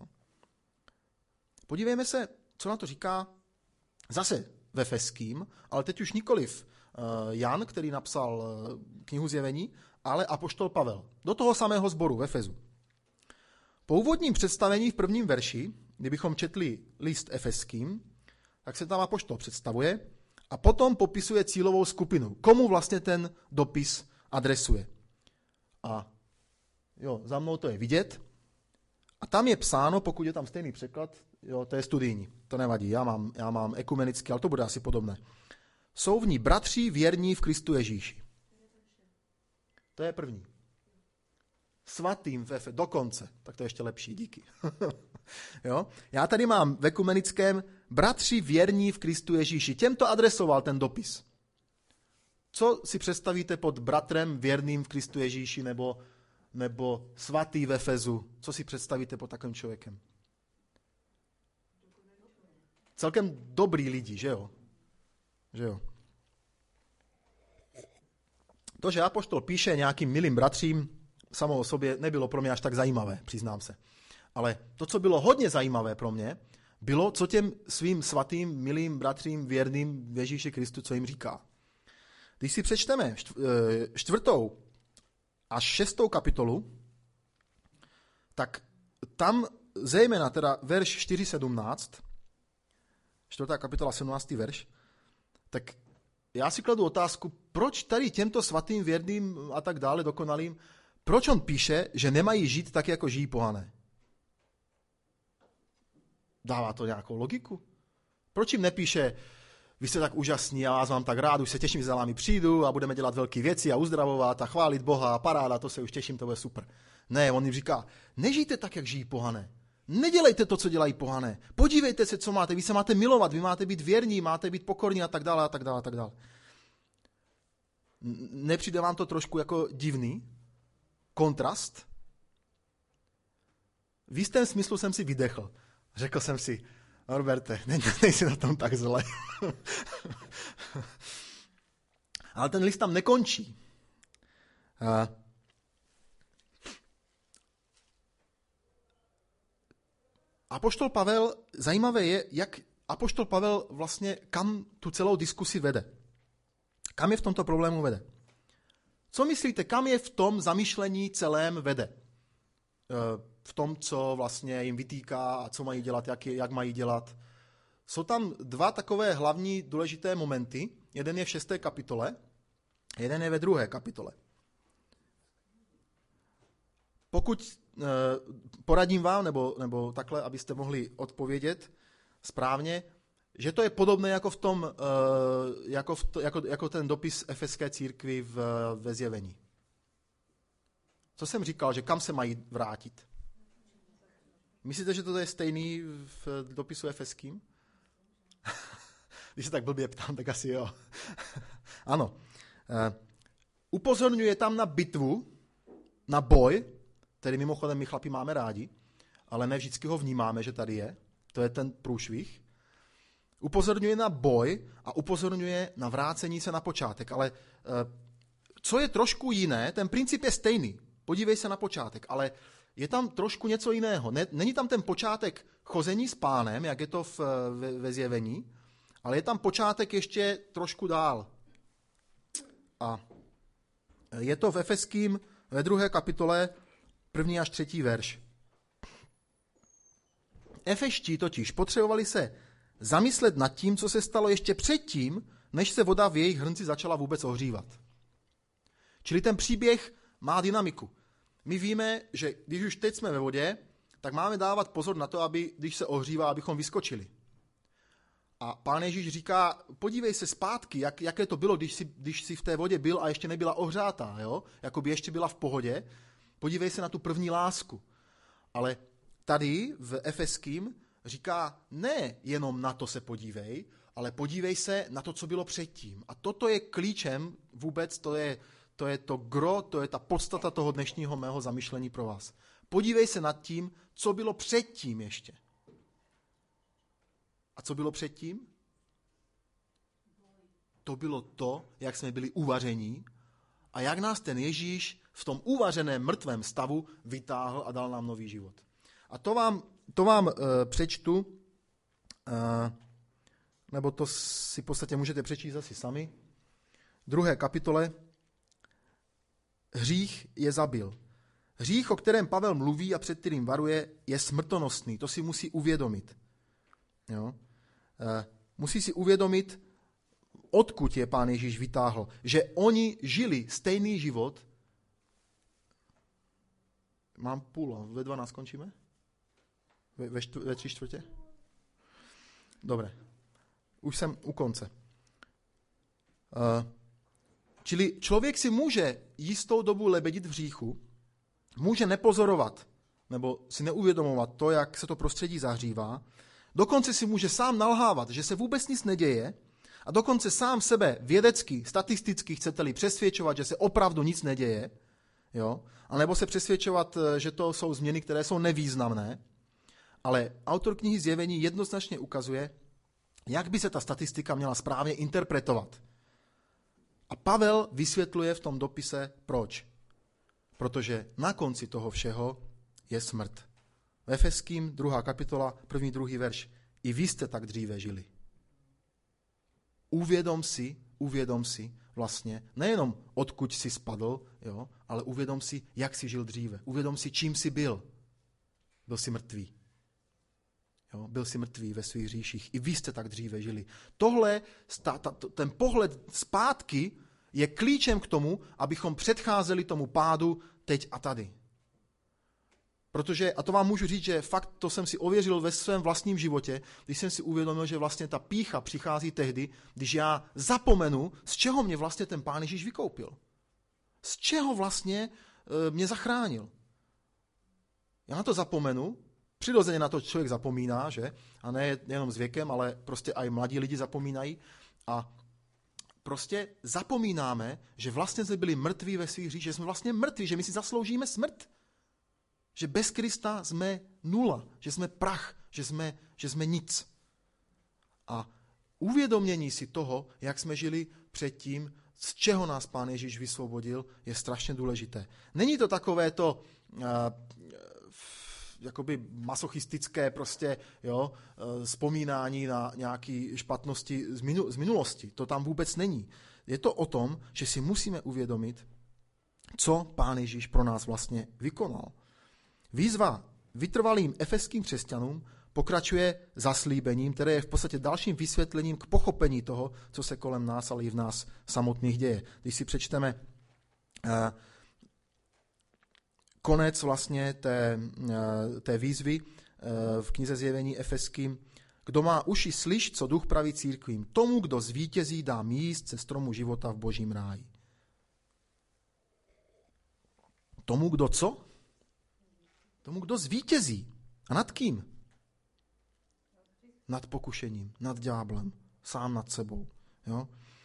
Podívejme se, co na to říká zase ve Efeským, ale teď už nikoliv Jan, který napsal knihu Zjevení, ale apoštol Pavel. Do toho samého sboru v Efezu. Po úvodním představení v prvním verši, kdybychom četli list Efeským, tak se tam apoštol představuje a potom popisuje cílovou skupinu. Komu vlastně ten dopis adresuje. A jo, za mnou to je vidět. A tam je psáno, pokud je tam stejný překlad, jo, to je studijní, to nevadí, já mám, já mám ekumenický, ale to bude asi podobné. Jsou v ní bratři věrní v Kristu Ježíši. To je první. Svatým v Efe, dokonce, tak to je ještě lepší, díky. Jo? Já tady mám v ekumenickém bratři věrní v Kristu Ježíši. Těm to adresoval ten dopis. Co si představíte pod bratrem věrným v Kristu Ježíši nebo, nebo svatý v Efezu? Co si představíte pod takovým člověkem? Celkem dobrý lidi, že jo? Že jo? To, že apoštol píše nějakým milým bratřím, samo o sobě nebylo pro mě až tak zajímavé, přiznám se. Ale to, co bylo hodně zajímavé pro mě, bylo, co těm svým svatým, milým bratřím, věrným v Ježíši Kristu, co jim říká. Když si přečteme čtvrtou až šestou kapitolu, tak tam zejména teda verš čtyři sedmnáct, čtvrtá kapitola sedmnáctý verš, tak já si kladu otázku, proč tady těmto svatým, věrným a tak dále dokonalým, proč on píše, že nemají žít tak, jako žijí pohané? Dává to nějakou logiku? Proč jim nepíše, vy jste tak úžasní, já vás mám tak rád, už se těším, že za vámi přijdu a budeme dělat velké věci a uzdravovat a chválit Boha a paráda, to se už těším, to bude super. Ne, on jim říká, nežijte tak, jak žijí pohané. Nedělejte to, co dělají pohané. Podívejte se, co máte. Vy se máte milovat, vy máte být věrní, máte být pokorní a tak dále a tak dále a tak dále. Nepřijde vám to trošku jako divný kontrast? V jistém smyslu jsem si vydechl. Řekl jsem si, Norberte, nejsi na tom tak zle. Ale ten list tam nekončí. Apoštol Pavel, zajímavé je, jak apoštol Pavel vlastně kam tu celou diskusi vede. Kam je v tomto problému vede? Co myslíte, kam je v tom zamýšlení celém vede? V tom, co vlastně jim vytýká a co mají dělat, jak, je, jak mají dělat. Jsou tam dva takové hlavní důležité momenty. Jeden je v šesté kapitole, jeden je ve druhé kapitole. Pokud eh, poradím vám, nebo, nebo takhle, abyste mohli odpovědět správně, že to je podobné jako, v tom, eh, jako, v to, jako, jako ten dopis efeské církvi v, ve Zjevení. Co jsem říkal, že kam se mají vrátit? Myslíte, že to je stejný v dopisu efeským? Když se tak blbě ptám, tak asi jo. Ano. Upozorňuje tam na bitvu, na boj, který mimochodem my chlapi máme rádi, ale ne vždycky ho vnímáme, že tady je. To je ten průšvih. Upozorňuje na boj a upozorňuje na vrácení se na počátek. Ale co je trošku jiné, ten princip je stejný. Podívej se na počátek, ale je tam trošku něco jiného. Není tam ten počátek chození s pánem, jak je to v, ve, ve Zjevení, ale je tam počátek ještě trošku dál. A je to v Efeským ve druhé kapitole první až třetí verš. Efeští totiž potřebovali se zamyslet nad tím, co se stalo ještě předtím, než se voda v jejich hrnci začala vůbec ohřívat. Čili ten příběh má dynamiku. My víme, že když už teď jsme ve vodě, tak máme dávat pozor na to, aby, když se ohřívá, abychom vyskočili. A Pán Ježíš říká, podívej se zpátky, jak, jaké to bylo, když jsi, když jsi v té vodě byl a ještě nebyla ohřátá, jo? Jakoby ještě byla v pohodě. Podívej se na tu první lásku. Ale tady v Efeským říká, ne jenom na to se podívej, ale podívej se na to, co bylo předtím. A toto je klíčem vůbec, to je To je to gro, to je ta podstata toho dnešního mého zamyšlení pro vás. Podívej se nad tím, co bylo předtím ještě. A co bylo předtím? To bylo to, jak jsme byli uvaření a jak nás ten Ježíš v tom uvařeném mrtvém stavu vytáhl a dal nám nový život. A to vám, to vám uh, přečtu, uh, nebo to si v podstatě můžete přečíst asi sami. V druhé kapitole. Hřích je zabil. Hřích, o kterém Pavel mluví a před kterým varuje, je smrtonosný. To si musí uvědomit. Jo? E, musí si uvědomit, odkud je Pán Ježíš vytáhl. Že oni žili stejný život. Mám půl, ve dvanáct skončíme? Ve, ve, štv, ve tři čtvrtě? Dobré. Už jsem u konce. Uh, čili člověk si může jistou dobu lebedit v hříchu, může nepozorovat nebo si neuvědomovat to, jak se to prostředí zahřívá, dokonce si může sám nalhávat, že se vůbec nic neděje a dokonce sám sebe vědecky, statisticky chcete-li přesvědčovat, že se opravdu nic neděje, jo? A nebo se přesvědčovat, že to jsou změny, které jsou nevýznamné, ale autor knihy Zjevení jednoznačně ukazuje, jak by se ta statistika měla správně interpretovat. A Pavel vysvětluje v tom dopise proč. Protože na konci toho všeho je smrt. V Efeským druhá kapitola, první, druhý verš. I vy jste tak dříve žili. Uvědom si, uvědom si vlastně, nejenom odkud jsi spadl, jo, ale uvědom si, jak jsi žil dříve. Uvědom si, čím jsi byl. Byl jsi mrtvý. Jo, byl jsi mrtvý ve svých hříších. I vy jste tak dříve žili. Tohle, ten pohled zpátky je klíčem k tomu, abychom předcházeli tomu pádu teď a tady. Protože, a to vám můžu říct, že fakt to jsem si ověřil ve svém vlastním životě, když jsem si uvědomil, že vlastně ta pýcha přichází tehdy, když já zapomenu, z čeho mě vlastně ten Pán Ježíš vykoupil. Z čeho vlastně e, mě zachránil. Já na to zapomenu, přirozeně na to člověk zapomíná, že? A ne jenom s věkem, ale prostě i mladí lidi zapomínají. A prostě zapomínáme, že vlastně jsme byli mrtví ve svých hřích, že jsme vlastně mrtví, že my si zasloužíme smrt. Že bez Krista jsme nula, že jsme prach, že jsme, že jsme nic. A uvědomění si toho, jak jsme žili předtím, z čeho nás Pán Ježíš vysvobodil, je strašně důležité. Není to takové to uh, jakoby masochistické prostě, jo, uh, vzpomínání na nějaké špatnosti z, minu, z minulosti. To tam vůbec není. Je to o tom, že si musíme uvědomit, co Pán Ježíš pro nás vlastně vykonal. Výzva vytrvalým efeským křesťanům pokračuje zaslíbením, které je v podstatě dalším vysvětlením k pochopení toho, co se kolem nás, ale i v nás samotných děje. Když si přečteme eh, konec vlastně té, eh, té výzvy eh, v knize Zjevení efeským, kdo má uši, slyš, co duch praví církvím. Tomu, kdo zvítězí, dám jíst ze stromu života v božím ráji. Tomu, kdo co? Tomu, kdo zvítězí. A nad kým? Nad pokušením, nad ďáblem, sám nad sebou. Jo?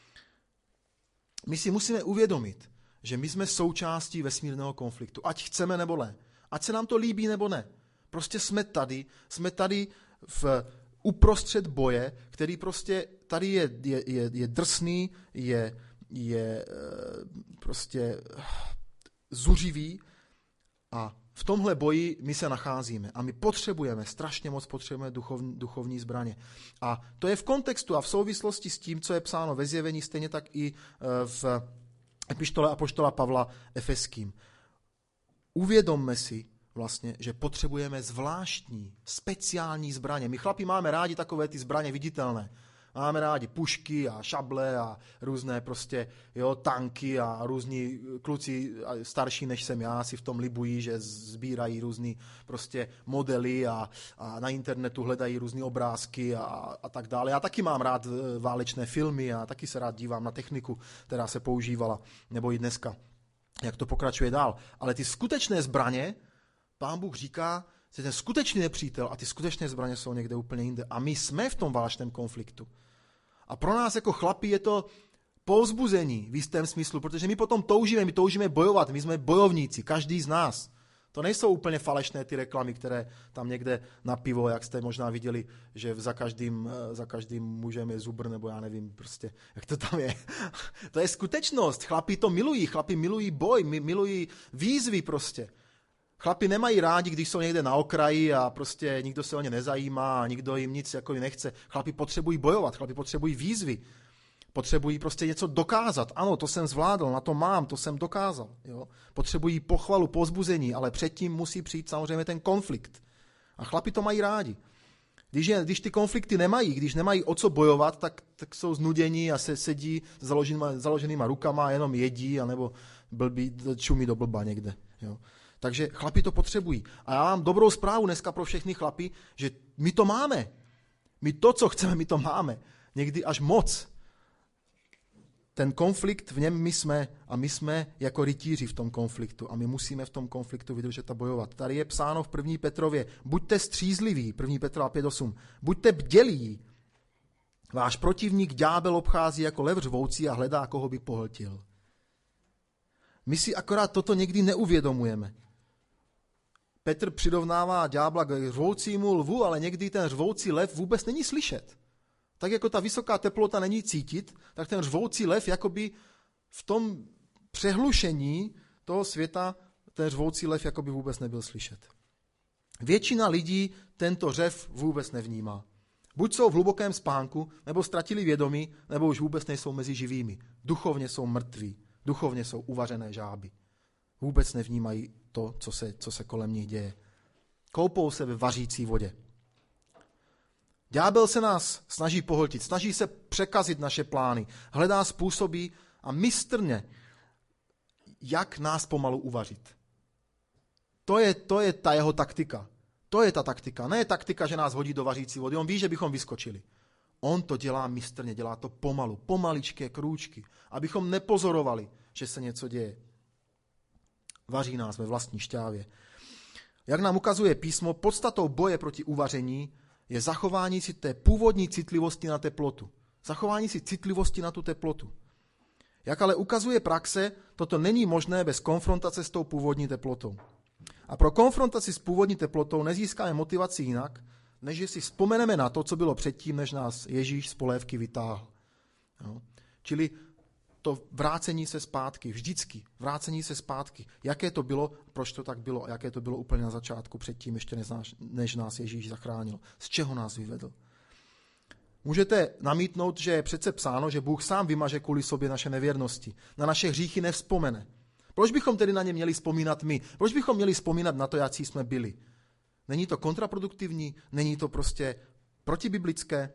My si musíme uvědomit, že my jsme součástí vesmírného konfliktu. Ať chceme nebo ne. Ať se nám to líbí nebo ne. Prostě jsme tady, jsme tady v uprostřed boje, který prostě tady je, je, je, je drsný, je, je prostě zuřivý a v tomhle boji my se nacházíme a my potřebujeme, strašně moc potřebujeme duchovní, duchovní zbraně. A to je v kontextu a v souvislosti s tím, co je psáno ve Zjevení, stejně tak i v epištole apoštola Pavla Efeským. Uvědomme si vlastně, že potřebujeme zvláštní, speciální zbraně. My chlapi máme rádi takové ty zbraně viditelné. Máme rádi pušky a šable a různé prostě, jo, tanky a různí kluci starší než jsem já si v tom libují, že sbírají různý prostě modely a, a na internetu hledají různé obrázky a, a tak dále. Já taky mám rád válečné filmy a taky se rád dívám na techniku, která se používala, nebo i dneska, jak to pokračuje dál. Ale ty skutečné zbraně, Pán Bůh říká, že ten skutečný nepřítel a ty skutečné zbraně jsou někde úplně jinde. A my jsme v tom válečném konfliktu. A pro nás jako chlapi je to povzbuzení v jistém smyslu, protože my potom toužíme, my toužíme bojovat, my jsme bojovníci, každý z nás. To nejsou úplně falešné ty reklamy, které tam někde na pivo, jak jste možná viděli, že za každým, za každým mužem je zubr, nebo já nevím prostě, jak to tam je. To je skutečnost, chlapi to milují, chlapi milují boj, milují výzvy prostě. Chlapi nemají rádi, když jsou někde na okraji a prostě nikdo se o ně nezajímá a nikdo jim nic jako nechce. Chlapi potřebují bojovat, chlapi potřebují výzvy. Potřebují prostě něco dokázat. Ano, to jsem zvládl, na to mám, to jsem dokázal. Jo? Potřebují pochvalu, povzbuzení, ale předtím musí přijít samozřejmě ten konflikt. A chlapi to mají rádi. Když, je, když ty konflikty nemají, když nemají o co bojovat, tak, tak jsou znudění a se sedí s založenýma, založenýma rukama a jenom jedí, anebo blbí, čumí do blba někde. Jo? Takže chlapi to potřebují. A já mám dobrou zprávu dneska pro všechny chlapy, že my to máme. My to, co chceme, my to máme. Někdy až moc. Ten konflikt, v něm my jsme a my jsme jako rytíři v tom konfliktu a my musíme v tom konfliktu vydržet a bojovat. Tady je psáno v první Petrově, buďte střízliví, první Petrova pět osm, buďte bdělí. Váš protivník ďábel obchází jako lev řvoucí a hledá, koho by pohltil. My si akorát toto někdy neuvědomujeme. Petr přirovnává ďábla k řvoucímu lvu, ale někdy ten řvoucí lev vůbec není slyšet. Tak jako ta vysoká teplota není cítit, tak ten řvoucí lev jakoby v tom přehlušení toho světa, ten řvoucí lev jakoby vůbec nebyl slyšet. Většina lidí tento řev vůbec nevnímá. Buď jsou v hlubokém spánku, nebo ztratili vědomí, nebo už vůbec nejsou mezi živými. Duchovně jsou mrtví, duchovně jsou uvařené žáby. Vůbec nevnímají to, co se, co se kolem nich děje. Koupou se ve vařící vodě. Ďábel se nás snaží pohltit, snaží se překazit naše plány, hledá způsoby a mistrně, jak nás pomalu uvařit. To je, to je ta jeho taktika. To je ta taktika. Ne taktika, že nás hodí do vařící vody. On ví, že bychom vyskočili. On to dělá mistrně, dělá to pomalu, pomaličké krůčky, abychom nepozorovali, že se něco děje. Vaří nás ve vlastní šťávě. Jak nám ukazuje písmo, podstatou boje proti uvaření je zachování si té původní citlivosti na teplotu. Zachování si citlivosti na tu teplotu. Jak ale ukazuje praxe, toto není možné bez konfrontace s tou původní teplotou. A pro konfrontaci s původní teplotou nezískáme motivaci jinak, než že si vzpomeneme na to, co bylo předtím, než nás Ježíš z polévky vytáhl. Jo? Čili to vrácení se zpátky, vždycky vrácení se zpátky. Jaké to bylo, proč to tak bylo a jaké to bylo úplně na začátku předtím, ještě než nás Ježíš zachránil. Z čeho nás vyvedl. Můžete namítnout, že je přece psáno, že Bůh sám vymaže kvůli sobě naše nevěrnosti. Na naše hříchy nevzpomene. Proč bychom tedy na ně měli vzpomínat my? Proč bychom měli vzpomínat na to, jaký jsme byli? Není to kontraproduktivní? Není to prostě protibiblické?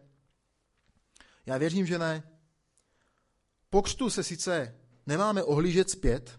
Já věřím, že ne. Po křtu se sice nemáme ohlížet zpět,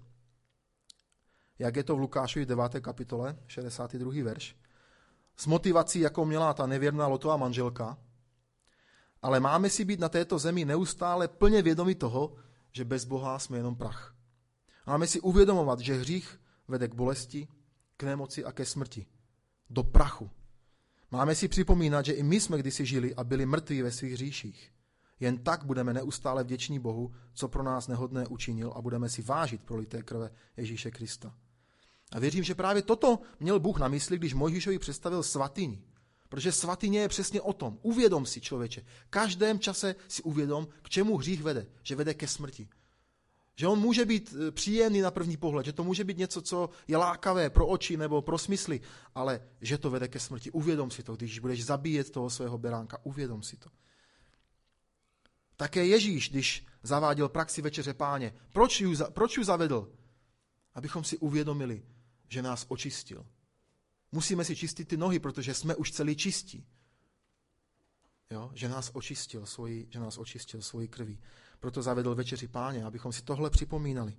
jak je to v Lukášovi deváté kapitole, šedesátý druhý verš, s motivací, jakou měla ta nevěrná Lotová manželka, ale máme si být na této zemi neustále plně vědomi toho, že bez Boha jsme jenom prach. Máme si uvědomovat, že hřích vede k bolesti, k nemoci a ke smrti. Do prachu. Máme si připomínat, že i my jsme kdysi žili a byli mrtví ve svých hříších. Jen tak budeme neustále vděční Bohu, co pro nás nehodné učinil a budeme si vážit prolité krve Ježíše Krista. A věřím, že právě toto měl Bůh na mysli, když Mojžíšovi představil svatyni. Protože svatyně je přesně o tom. Uvědom si, člověče. Každém čase si uvědom, k čemu hřích vede. Že vede ke smrti. Že on může být příjemný na první pohled, že to může být něco, co je lákavé pro oči nebo pro smysly, ale že to vede ke smrti. Uvědom si to, když budeš zabíjet toho svého beránka. Uvědom si to. Také Ježíš, když zaváděl praxi večeře Páně, proč ji, proč ji zavedl? Abychom si uvědomili, že nás očistil. Musíme si čistit ty nohy, protože jsme už celý čistí. Jo? Že nás očistil svoji, že nás očistil svojí krví. Proto zavedl večeři Páně, abychom si tohle připomínali.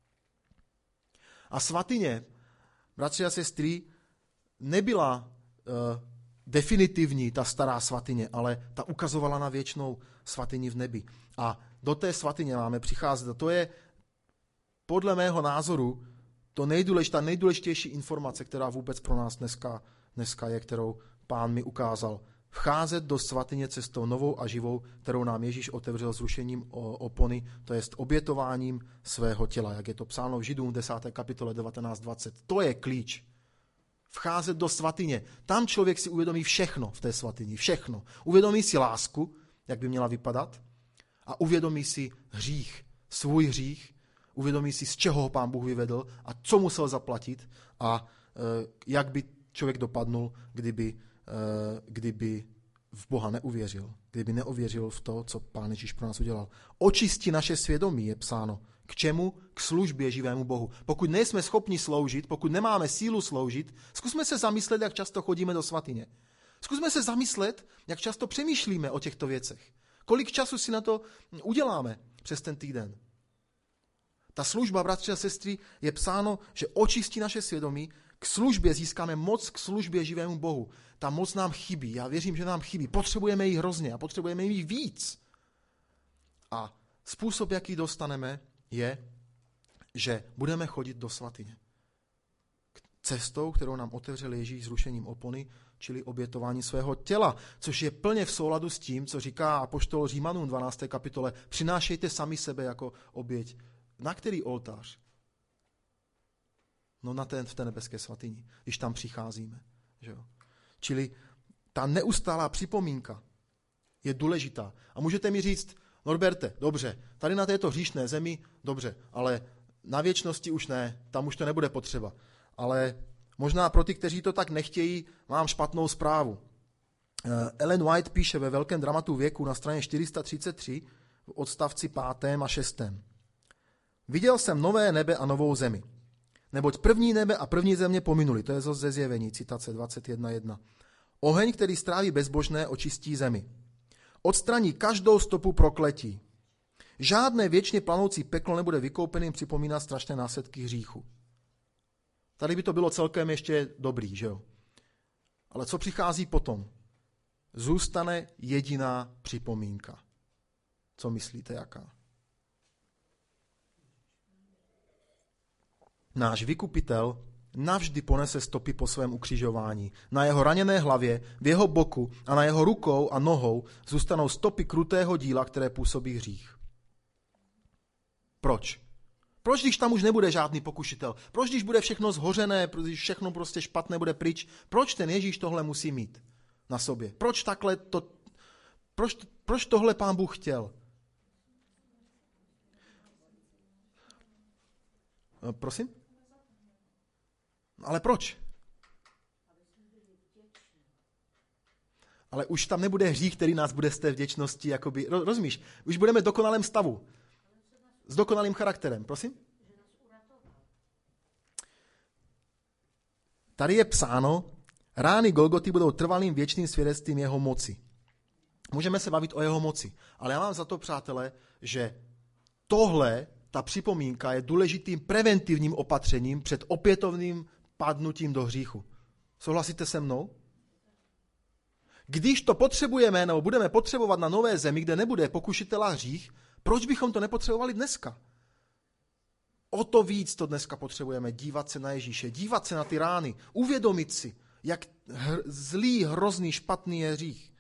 A svatyně, bratři a sestry, nebyla uh, definitivní ta stará svatyně, ale ta ukazovala na věčnou svatyni v nebi. A do té svatyně máme přicházet. A to je podle mého názoru to nejdůležitější, ta nejdůležitější informace, která vůbec pro nás dneska, dneska je, kterou Pán mi ukázal. Vcházet do svatyně cestou novou a živou, kterou nám Ježíš otevřel zrušením opony, to jest obětováním svého těla, jak je to psáno v Židům v desáté kapitole devatenáct dvacet. To je klíč. Vcházet do svatyně. Tam člověk si uvědomí všechno v té svatyni, všechno. Uvědomí si lásku, jak by měla vypadat, a uvědomí si hřích, svůj hřích, uvědomí si, z čeho ho Pán Bůh vyvedl a co musel zaplatit a e, jak by člověk dopadnul, kdyby, e, kdyby v Boha neuvěřil, kdyby neuvěřil v to, co Pán Ježíš pro nás udělal. Očistí naše svědomí, je psáno. K čemu? K službě živému Bohu. Pokud nejsme schopni sloužit, pokud nemáme sílu sloužit, zkusme se zamyslet, jak často chodíme do svatyně. Zkusme se zamyslet, jak často přemýšlíme o těchto věcech. Kolik času si na to uděláme přes ten týden. Ta služba, bratři a sestry, je psáno, že očistí naše svědomí, k službě získáme moc k službě živému Bohu. Ta moc nám chybí, já věřím, že nám chybí. Potřebujeme ji hrozně a potřebujeme ji víc. A způsob, jaký dostaneme, je, že budeme chodit do svatyně. Cestou, kterou nám otevřel Ježíš zrušením opony, čili obětování svého těla, což je plně v souladu s tím, co říká apoštol Římanům dvanácté kapitole. Přinášejte sami sebe jako oběť. Na který oltář? No na ten v té nebeské svatyni, když tam přicházíme. Že jo? Čili ta neustálá připomínka je důležitá. A můžete mi říct, Norberte, dobře, tady na této hříšné zemi, dobře, ale na věčnosti už ne, tam už to nebude potřeba. Ale možná pro ty, kteří to tak nechtějí, mám špatnou zprávu. Ellen White píše ve Velkém dramatu věku na straně čtyři sta třicet tři v odstavci pátém a šestém. Viděl jsem nové nebe a novou zemi. Neboť první nebe a první země pominuli. To je ze Zjevení, citace dvacet jedna jedna. Oheň, který stráví bezbožné, očistí zemi. Odstraní každou stopu prokletí. Žádné věčně planoucí peklo nebude vykoupeným připomínat strašné následky hříchu. Tady by to bylo celkem ještě dobrý, že jo? Ale co přichází potom? Zůstane jediná připomínka. Co myslíte, jaká? Náš vykupitel navždy ponese stopy po svém ukřižování. Na jeho raněné hlavě, v jeho boku a na jeho rukou a nohou zůstanou stopy krutého díla, které působí hřích. Proč? Proč, když tam už nebude žádný pokušitel? Proč, když bude všechno zhořené, když všechno prostě špatné bude pryč? Proč ten Ježíš tohle musí mít na sobě? Proč takhle to, proč, proč tohle Pán Bůh chtěl? Prosím? Ale proč? Ale už tam nebude hřích, který nás bude z té vděčnosti, jakoby, rozumíš? Už budeme v dokonalém stavu. S dokonalým charakterem, prosím? Tady je psáno, rány Golgoty budou trvalým věčným svědectvím jeho moci. Můžeme se bavit o jeho moci, ale já mám za to, přátelé, že tohle, ta připomínka je důležitým preventivním opatřením před opětovným padnutím do hříchu. Souhlasíte se mnou? Když to potřebujeme, nebo budeme potřebovat na nové zemi, kde nebude pokušitela hřích, proč bychom to nepotřebovali dneska? O to víc to dneska potřebujeme, dívat se na Ježíše, dívat se na ty rány, uvědomit si, jak hr- zlý, hrozný, špatný je hřích.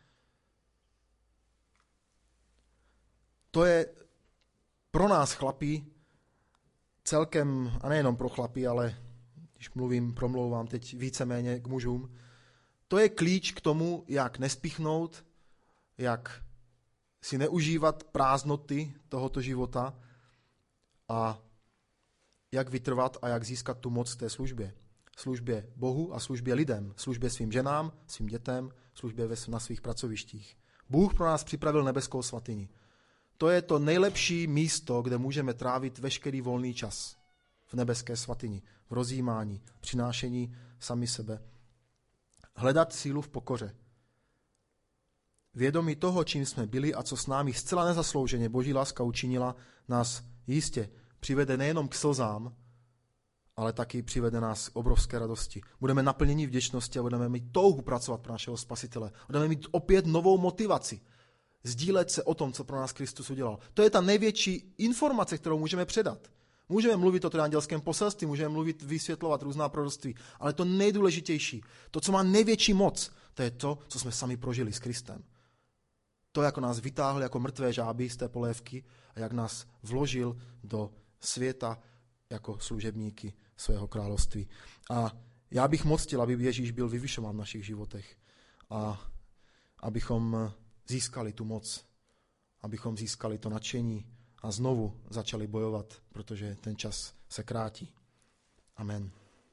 To je pro nás chlapi celkem, a nejenom pro chlapy, ale když mluvím, promlouvám teď víceméně k mužům, to je klíč k tomu, jak nespichnout, jak si neužívat prázdnoty tohoto života a jak vytrvat a jak získat tu moc v té službě. Službě Bohu a službě lidem, službě svým ženám, svým dětem, službě na svých pracovištích. Bůh pro nás připravil nebeskou svatyni. To je to nejlepší místo, kde můžeme trávit veškerý volný čas. V nebeské svatyni, v rozjímání, přinášení sami sebe. Hledat sílu v pokoře. Vědomí toho, čím jsme byli a co s námi zcela nezaslouženě Boží láska učinila, nás jistě přivede nejenom k slzám, ale taky přivede nás k obrovské radosti. Budeme naplněni vděčnosti a budeme mít touhu pracovat pro našeho Spasitele. Budeme mít opět novou motivaci. Sdílet se o tom, co pro nás Kristus udělal. To je ta největší informace, kterou můžeme předat. Můžeme mluvit o triandělském poselství, můžeme mluvit, vysvětlovat různá proroctví, ale to nejdůležitější, to, co má největší moc, to je to, co jsme sami prožili s Kristem. To, jak nás vytáhl jako mrtvé žáby z té polévky a jak nás vložil do světa jako služebníky svého království. A já bych moc chtěl, aby Ježíš byl vyvyšován v našich životech a abychom získali tu moc, abychom získali to nadšení a znovu začali bojovat, protože ten čas se krátí. Amen.